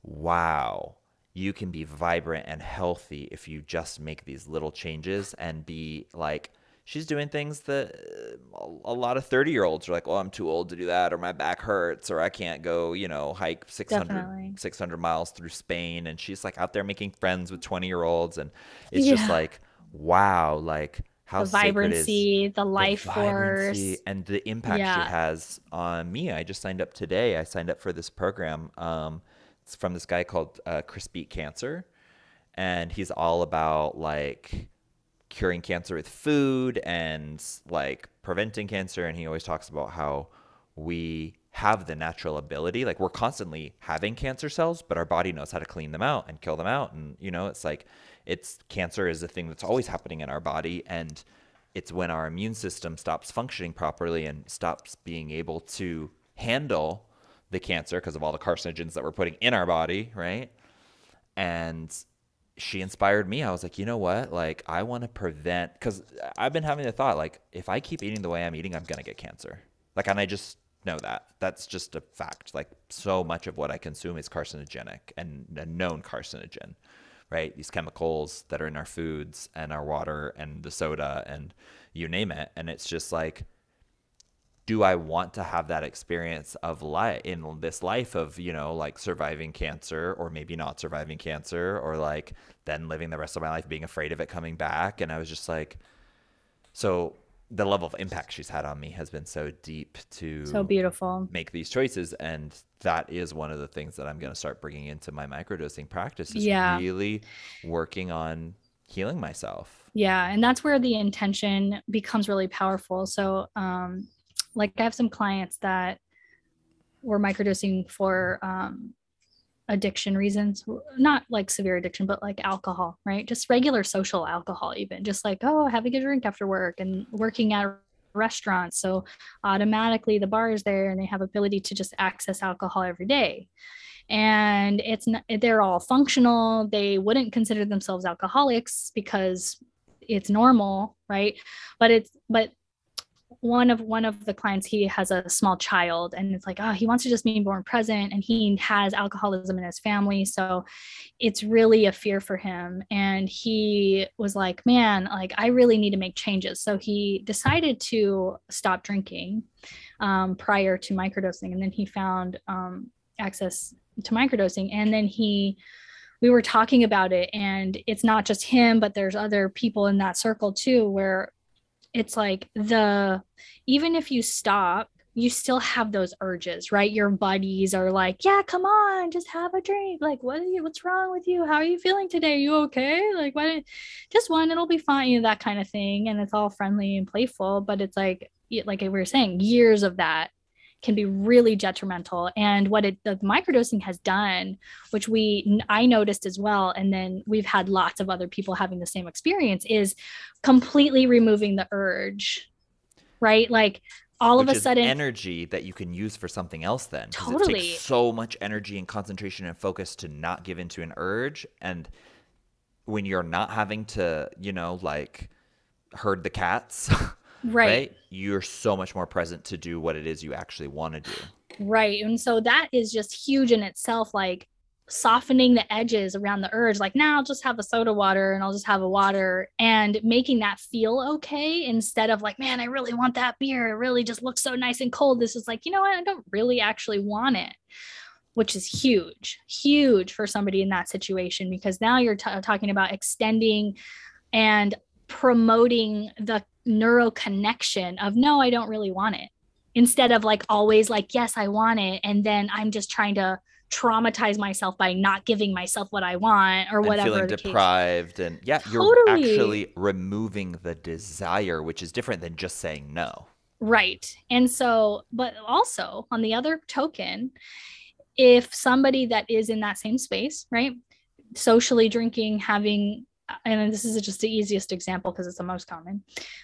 wow, you can be vibrant and healthy if you just make these little changes and be like, she's doing things that a lot of 30-year-olds are like, oh, I'm too old to do that, or my back hurts, or I can't go, hike Definitely. 600 miles through Spain. And she's like out there making friends with 20-year-olds. And it's just Yeah. like, wow, like how The sacred is vibrancy, the the life vibrancy force. and the impact she Yeah. has on me. I just signed up today. I signed up for this program. It's from this guy called Chris Beat Cancer, and he's all about like curing cancer with food and like preventing cancer. And he always talks about how we have the natural ability, like we're constantly having cancer cells, but our body knows how to clean them out and kill them out. And it's like it's cancer is a thing that's always happening in our body. And it's when our immune system stops functioning properly and stops being able to handle the cancer because of all the carcinogens that we're putting in our body, right? And she inspired me. I was like, you know what? Like, I want to prevent, because I've been having the thought, like, if I keep eating the way I'm eating, I'm going to get cancer. Like, and I just know that. That's just a fact. Like, so much of what I consume is carcinogenic and a known carcinogen, right? These chemicals that are in our foods and our water and the soda and you name it. And it's just like, do I want to have that experience of life in this life of, like surviving cancer or maybe not surviving cancer or like then living the rest of my life being afraid of it coming back? And I was just like, so the level of impact she's had on me has been so deep So to beautiful. make these choices. And that is one of the things that I'm going to start bringing into my microdosing practice is Yeah. really working on healing myself. Yeah. And that's where the intention becomes really powerful. So, like I have some clients that were microdosing for addiction reasons, not like severe addiction, but like alcohol, right? Just regular social alcohol, even just like, oh, having a drink after work and working at restaurants. So automatically the bar is there and they have ability to just access alcohol every day. And it's not, they're all functional. They wouldn't consider themselves alcoholics because it's normal, right? But one of the clients, he has a small child and it's like, oh, he wants to just be more present, and he has alcoholism in his family, so it's really a fear for him. And he was like, man, like I really need to make changes. So he decided to stop drinking prior to microdosing, and then he found access to microdosing. And then we were talking about it, and it's not just him, but there's other people in that circle too, where it's like even if you stop, you still have those urges, right? Your buddies are like, yeah, come on, just have a drink. Like, what's wrong with you? How are you feeling today? Are you okay? Like, what? Just one, it'll be fine, that kind of thing. And it's all friendly and playful, but it's like we were saying, years of that can be really detrimental. And what the microdosing has done, which I noticed as well, and then we've had lots of other people having the same experience, is completely removing the urge, right? Like all of Which a is sudden, energy that you can use for something else then, because it takes totally. so much energy and concentration and focus to not give into an urge. And when you're not having to, like herd the cats, Right. right? You're so much more present to do what it is you actually want to do. Right. And so that is just huge in itself, like softening the edges around the urge. Like, now I'll just have a soda water and I'll just have a water, and making that feel okay instead of like, man, I really want that beer. It really just looks so nice and cold. This is like, you know what? I don't really actually want it, which is huge, huge for somebody in that situation, because now you're talking about extending and promoting the neural connection of, no, I don't really want it, instead of like always like, yes, I want it, and then I'm just trying to traumatize myself by not giving myself what I want, or And whatever feeling the case. deprived. And yeah, you're Totally. actually removing the desire, which is different than just saying no. Right. And so, but also on the other token, if somebody that is in that same space, right, socially drinking, having, and this is just the easiest example because it's the most common,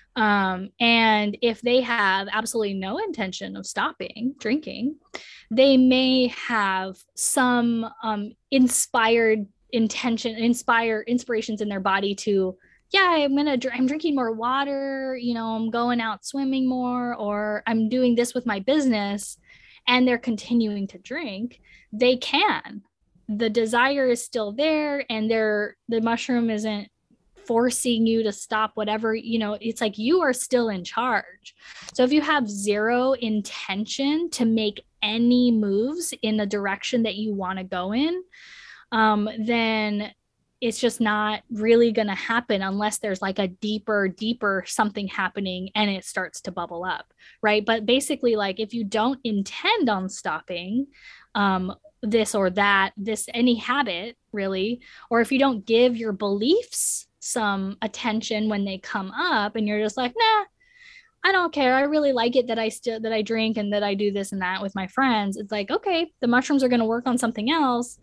and if they have absolutely no intention of stopping drinking, they may have some inspired inspirations in their body to, yeah, I'm drinking more water, I'm going out swimming more, or I'm doing this with my business, and they're continuing to drink, they can. The desire is still there, and the mushroom isn't forcing you to stop whatever, it's like you are still in charge. So if you have zero intention to make any moves in the direction that you want to go in, then it's just not really going to happen unless there's like a deeper something happening and it starts to bubble up, right? But basically, like, if you don't intend on stopping this or that, this any habit really, or if you don't give your beliefs some attention when they come up and you're just like, nah, I don't care. I really like it that I drink and that I do this and that with my friends. It's like, okay, the mushrooms are going to work on something else,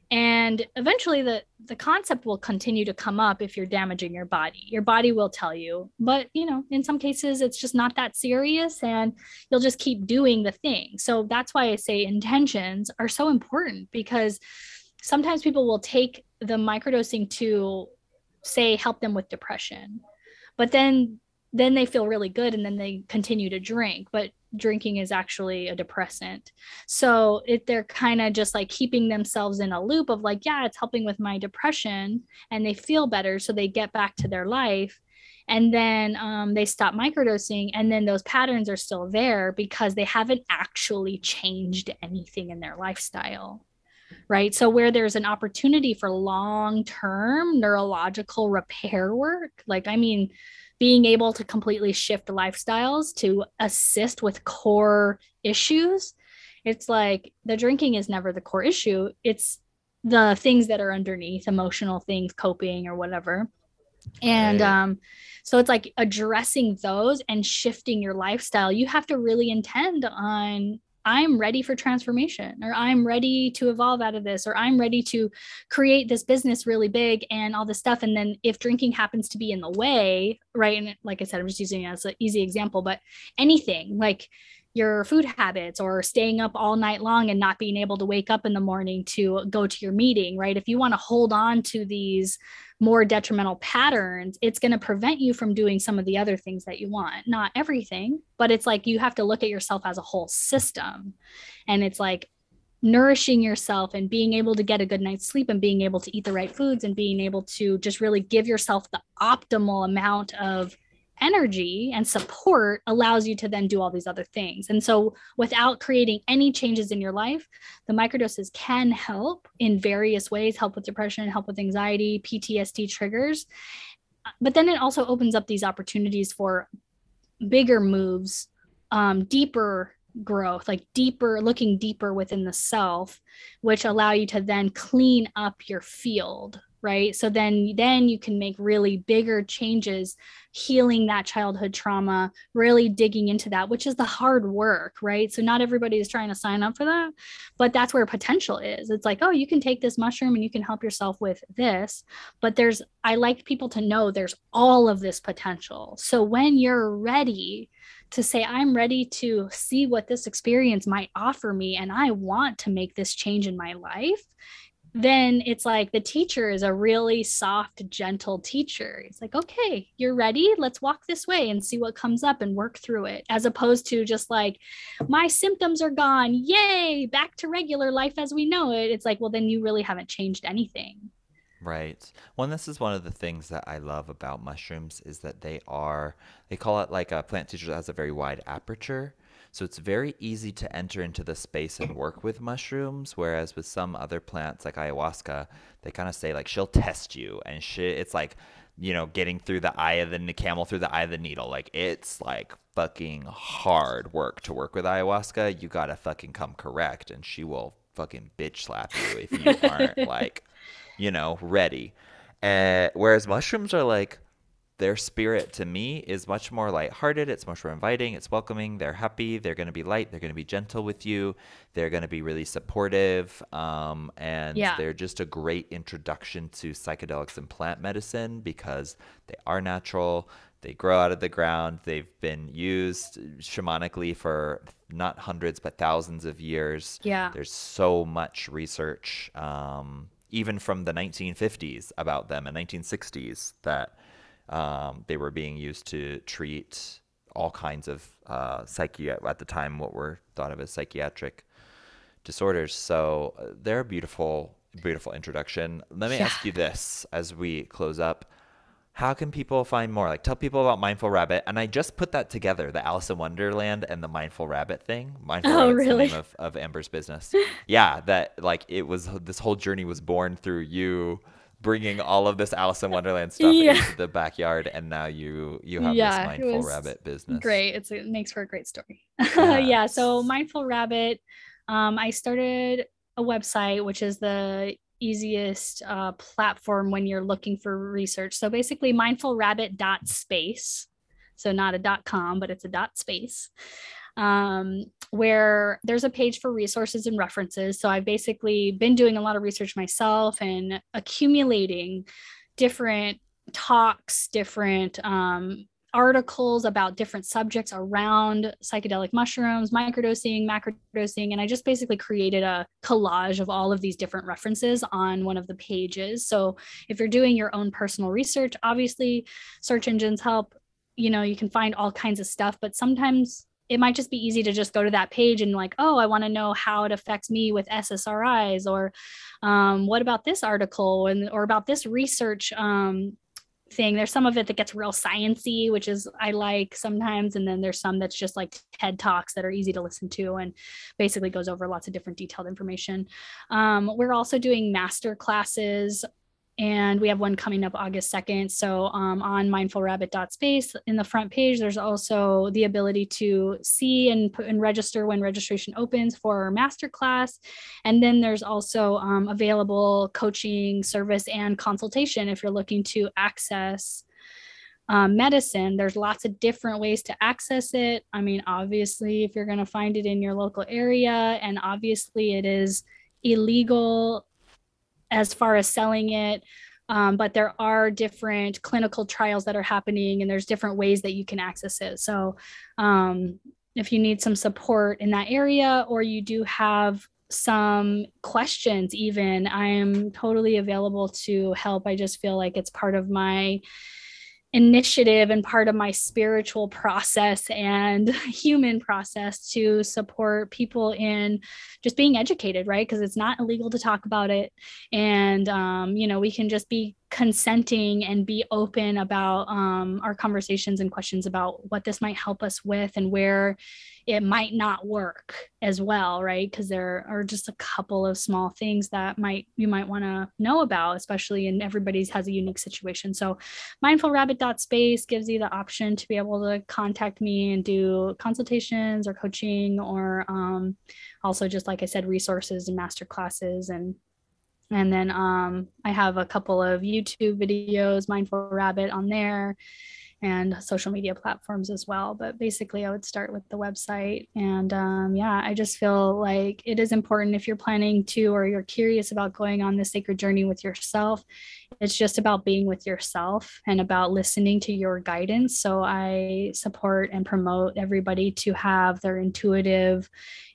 and eventually the concept will continue to come up. If you're damaging your body will tell you, but in some cases it's just not that serious, and you'll just keep doing the thing. So that's why I say intentions are so important, because sometimes people will take the microdosing to, say, help them with depression, but then they feel really good and then they continue to drink, but drinking is actually a depressant. So they're kind of just like keeping themselves in a loop of like, yeah, it's helping with my depression, and they feel better, so they get back to their life, and then they stop microdosing, and then those patterns are still there because they haven't actually changed anything in their lifestyle, right? So where there's an opportunity for long-term neurological repair work, like, I mean, being able to completely shift lifestyles to assist with core issues, it's like the drinking is never the core issue. It's the things that are underneath, emotional things, coping or whatever. And Right. so it's like addressing those and shifting your lifestyle. You have to really intend on, I'm ready for transformation, or I'm ready to evolve out of this, or I'm ready to create this business really big and all this stuff. And then if drinking happens to be in the way, right? And like I said, I'm just using it as an easy example, but anything like your food habits, or staying up all night long and not being able to wake up in the morning to go to your meeting, right? If you want to hold on to these more detrimental patterns, it's going to prevent you from doing some of the other things that you want. Not everything, but it's like you have to look at yourself as a whole system. And it's like nourishing yourself and being able to get a good night's sleep and being able to eat the right foods and being able to just really give yourself the optimal amount of energy and support allows you to then do all these other things. And so without creating any changes in your life, the microdoses can help in various ways, help with depression, help with anxiety, PTSD triggers. But then it also opens up these opportunities for bigger moves, deeper growth, like deeper, looking deeper within the self, which allow you to then clean up your field, right? So then you can make really bigger changes, healing that childhood trauma, really digging into that, which is the hard work, right? So not everybody is trying to sign up for that, but that's where potential is. It's like, oh, you can take this mushroom and you can help yourself with this, but I like people to know there's all of this potential. So when you're ready to say, I'm ready to see what this experience might offer me, and I want to make this change in my life, then it's like the teacher is a really soft, gentle teacher. It's like, okay, you're ready. Let's walk this way and see what comes up and work through it. As opposed to just like, my symptoms are gone. Yay, back to regular life as we know it. It's like, well, then you really haven't changed anything. Right. Well, and this is one of the things that I love about mushrooms is that they call it like a plant teacher that has a very wide aperture. So it's very easy to enter into the space and work with mushrooms, whereas with some other plants like ayahuasca, they kind of say like she'll test you and shit. It's like, getting through the eye of the camel through the eye of the needle. Like it's like fucking hard work to work with ayahuasca. You gotta fucking come correct, and she will fucking bitch slap you if you aren't like ready. Whereas mushrooms are like, their spirit to me is much more lighthearted. It's much more inviting. It's welcoming. They're happy. They're going to be light. They're going to be gentle with you. They're going to be really supportive. And Yeah. they're just a great introduction to psychedelics and plant medicine because they are natural. They grow out of the ground. They've been used shamanically for not hundreds, but thousands of years. Yeah. There's so much research even from the 1950s about them and 1960s that they were being used to treat all kinds of at the time what were thought of as psychiatric disorders. So they're a beautiful, beautiful introduction. Let me Yeah. ask you this as we close up. How can people find more? Like, tell people about Mindful Rabbit. And I just put that together, the Alice in Wonderland and the Mindful Rabbit thing. Mindful Oh, Rabbit's the name really? of Amber's business. Yeah, that like it was this whole journey was born through you bringing all of this Alice in Wonderland stuff Yeah. into the backyard, and now you have this Yeah, it Mindful was Rabbit business. great. It makes for a great story. Yeah. Yeah, so Mindful Rabbit, I started a website, which is the easiest platform when you're looking for research. So basically, mindfulrabbit.space. So not a .com, but it's a .space. Where there's a page for resources and references. So I've basically been doing a lot of research myself and accumulating different talks, different articles about different subjects around psychedelic mushrooms, microdosing, macrodosing, and I just basically created a collage of all of these different references on one of the pages. So if you're doing your own personal research, obviously search engines help. You can find all kinds of stuff, but sometimes it might just be easy to just go to that page and like, oh, I want to know how it affects me with SSRIs, or what about this article or about this research thing. There's some of it that gets real sciency, which is I like sometimes, and then there's some that's just like TED Talks that are easy to listen to and basically goes over lots of different detailed information. We're also doing master classes, and we have one coming up August 2nd. So on mindfulrabbit.space in the front page, there's also the ability to see and register when registration opens for our masterclass. And then there's also available coaching service and consultation if you're looking to access medicine. There's lots of different ways to access it. I mean, obviously, if you're going to find it in your local area, and obviously it is illegal as far as selling it. But there are different clinical trials that are happening, and there's different ways that you can access it. So if you need some support in that area, or you do have some questions, even, I am totally available to help. I just feel like it's part of my initiative and part of my spiritual process and human process to support people in just being educated, right? Because it's not illegal to talk about it. And, we can just be consenting and be open about our conversations and questions about what this might help us with and where it might not work as well, right? Because there are just a couple of small things that you might want to know about, especially, and everybody's has a unique situation. So mindfulrabbit.space gives you the option to be able to contact me and do consultations or coaching, or also, just like I said, resources and master classes. And then I have a couple of YouTube videos, Mindful Rabbit, on there, and social media platforms as well. But basically, I would start with the website. And yeah, I just feel like it is important if you're planning to, or you're curious about going on this sacred journey with yourself. It's just about being with yourself and about listening to your guidance. So I support and promote everybody to have their intuitive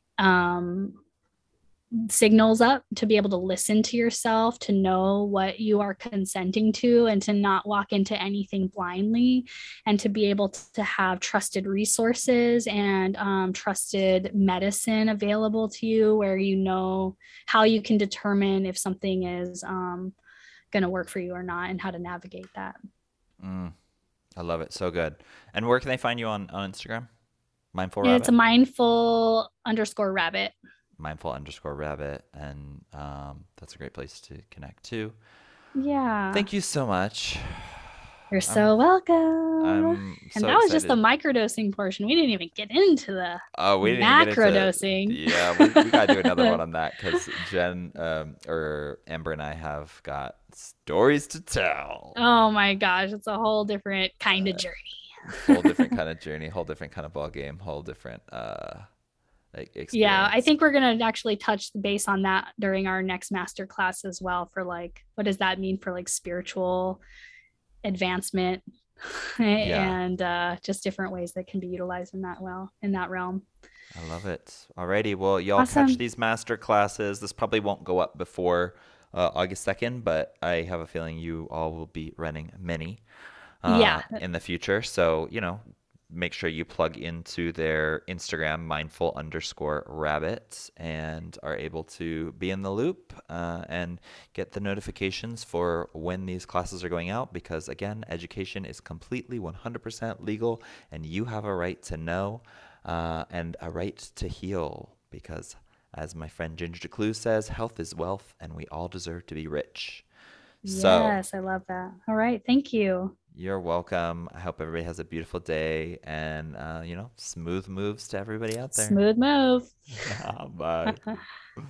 signals up, to be able to listen to yourself, to know what you are consenting to, and to not walk into anything blindly, and to be able to have trusted resources and trusted medicine available to you, where you know how you can determine if something is going to work for you or not, and how to navigate that. I love it. So good. And where can they find you on Instagram? Mindful It's a Rabbit? mindful_rabbit. Mindful_rabbit. And that's a great place to connect too. Yeah. Thank you so much. You're I'm so welcome. I'm And so that was just the excited. microdosing portion. We didn't even get into the Oh, we didn't even get into. macrodosing. Yeah, we gotta do another one on that because Jen or Amber and I have got stories to tell. Oh my gosh, it's a whole different kind of Whole journey. different kind of journey, whole different kind of ball game, whole different like Yeah, I experience. think we're gonna actually touch the base on that during our next master class as well, for like what does that mean for like spiritual advancement Yeah, and just different ways that can be utilized in that realm. I love it. Alrighty, well, y'all catch Awesome. these master classes. This probably won't go up before August 2nd, but I have a feeling you all will be running many Yeah. in the future. So, make sure you plug into their Instagram, mindful_rabbit, and are able to be in the loop and get the notifications for when these classes are going out. Because again, education is completely 100% legal, and you have a right to know and a right to heal. Because, as my friend Ginger DeClue says, health is wealth, and we all deserve to be rich. So, Yes, I love that. All right. Thank you. you're welcome. I hope everybody has a beautiful day and, smooth moves to everybody out there. Smooth move. Bye.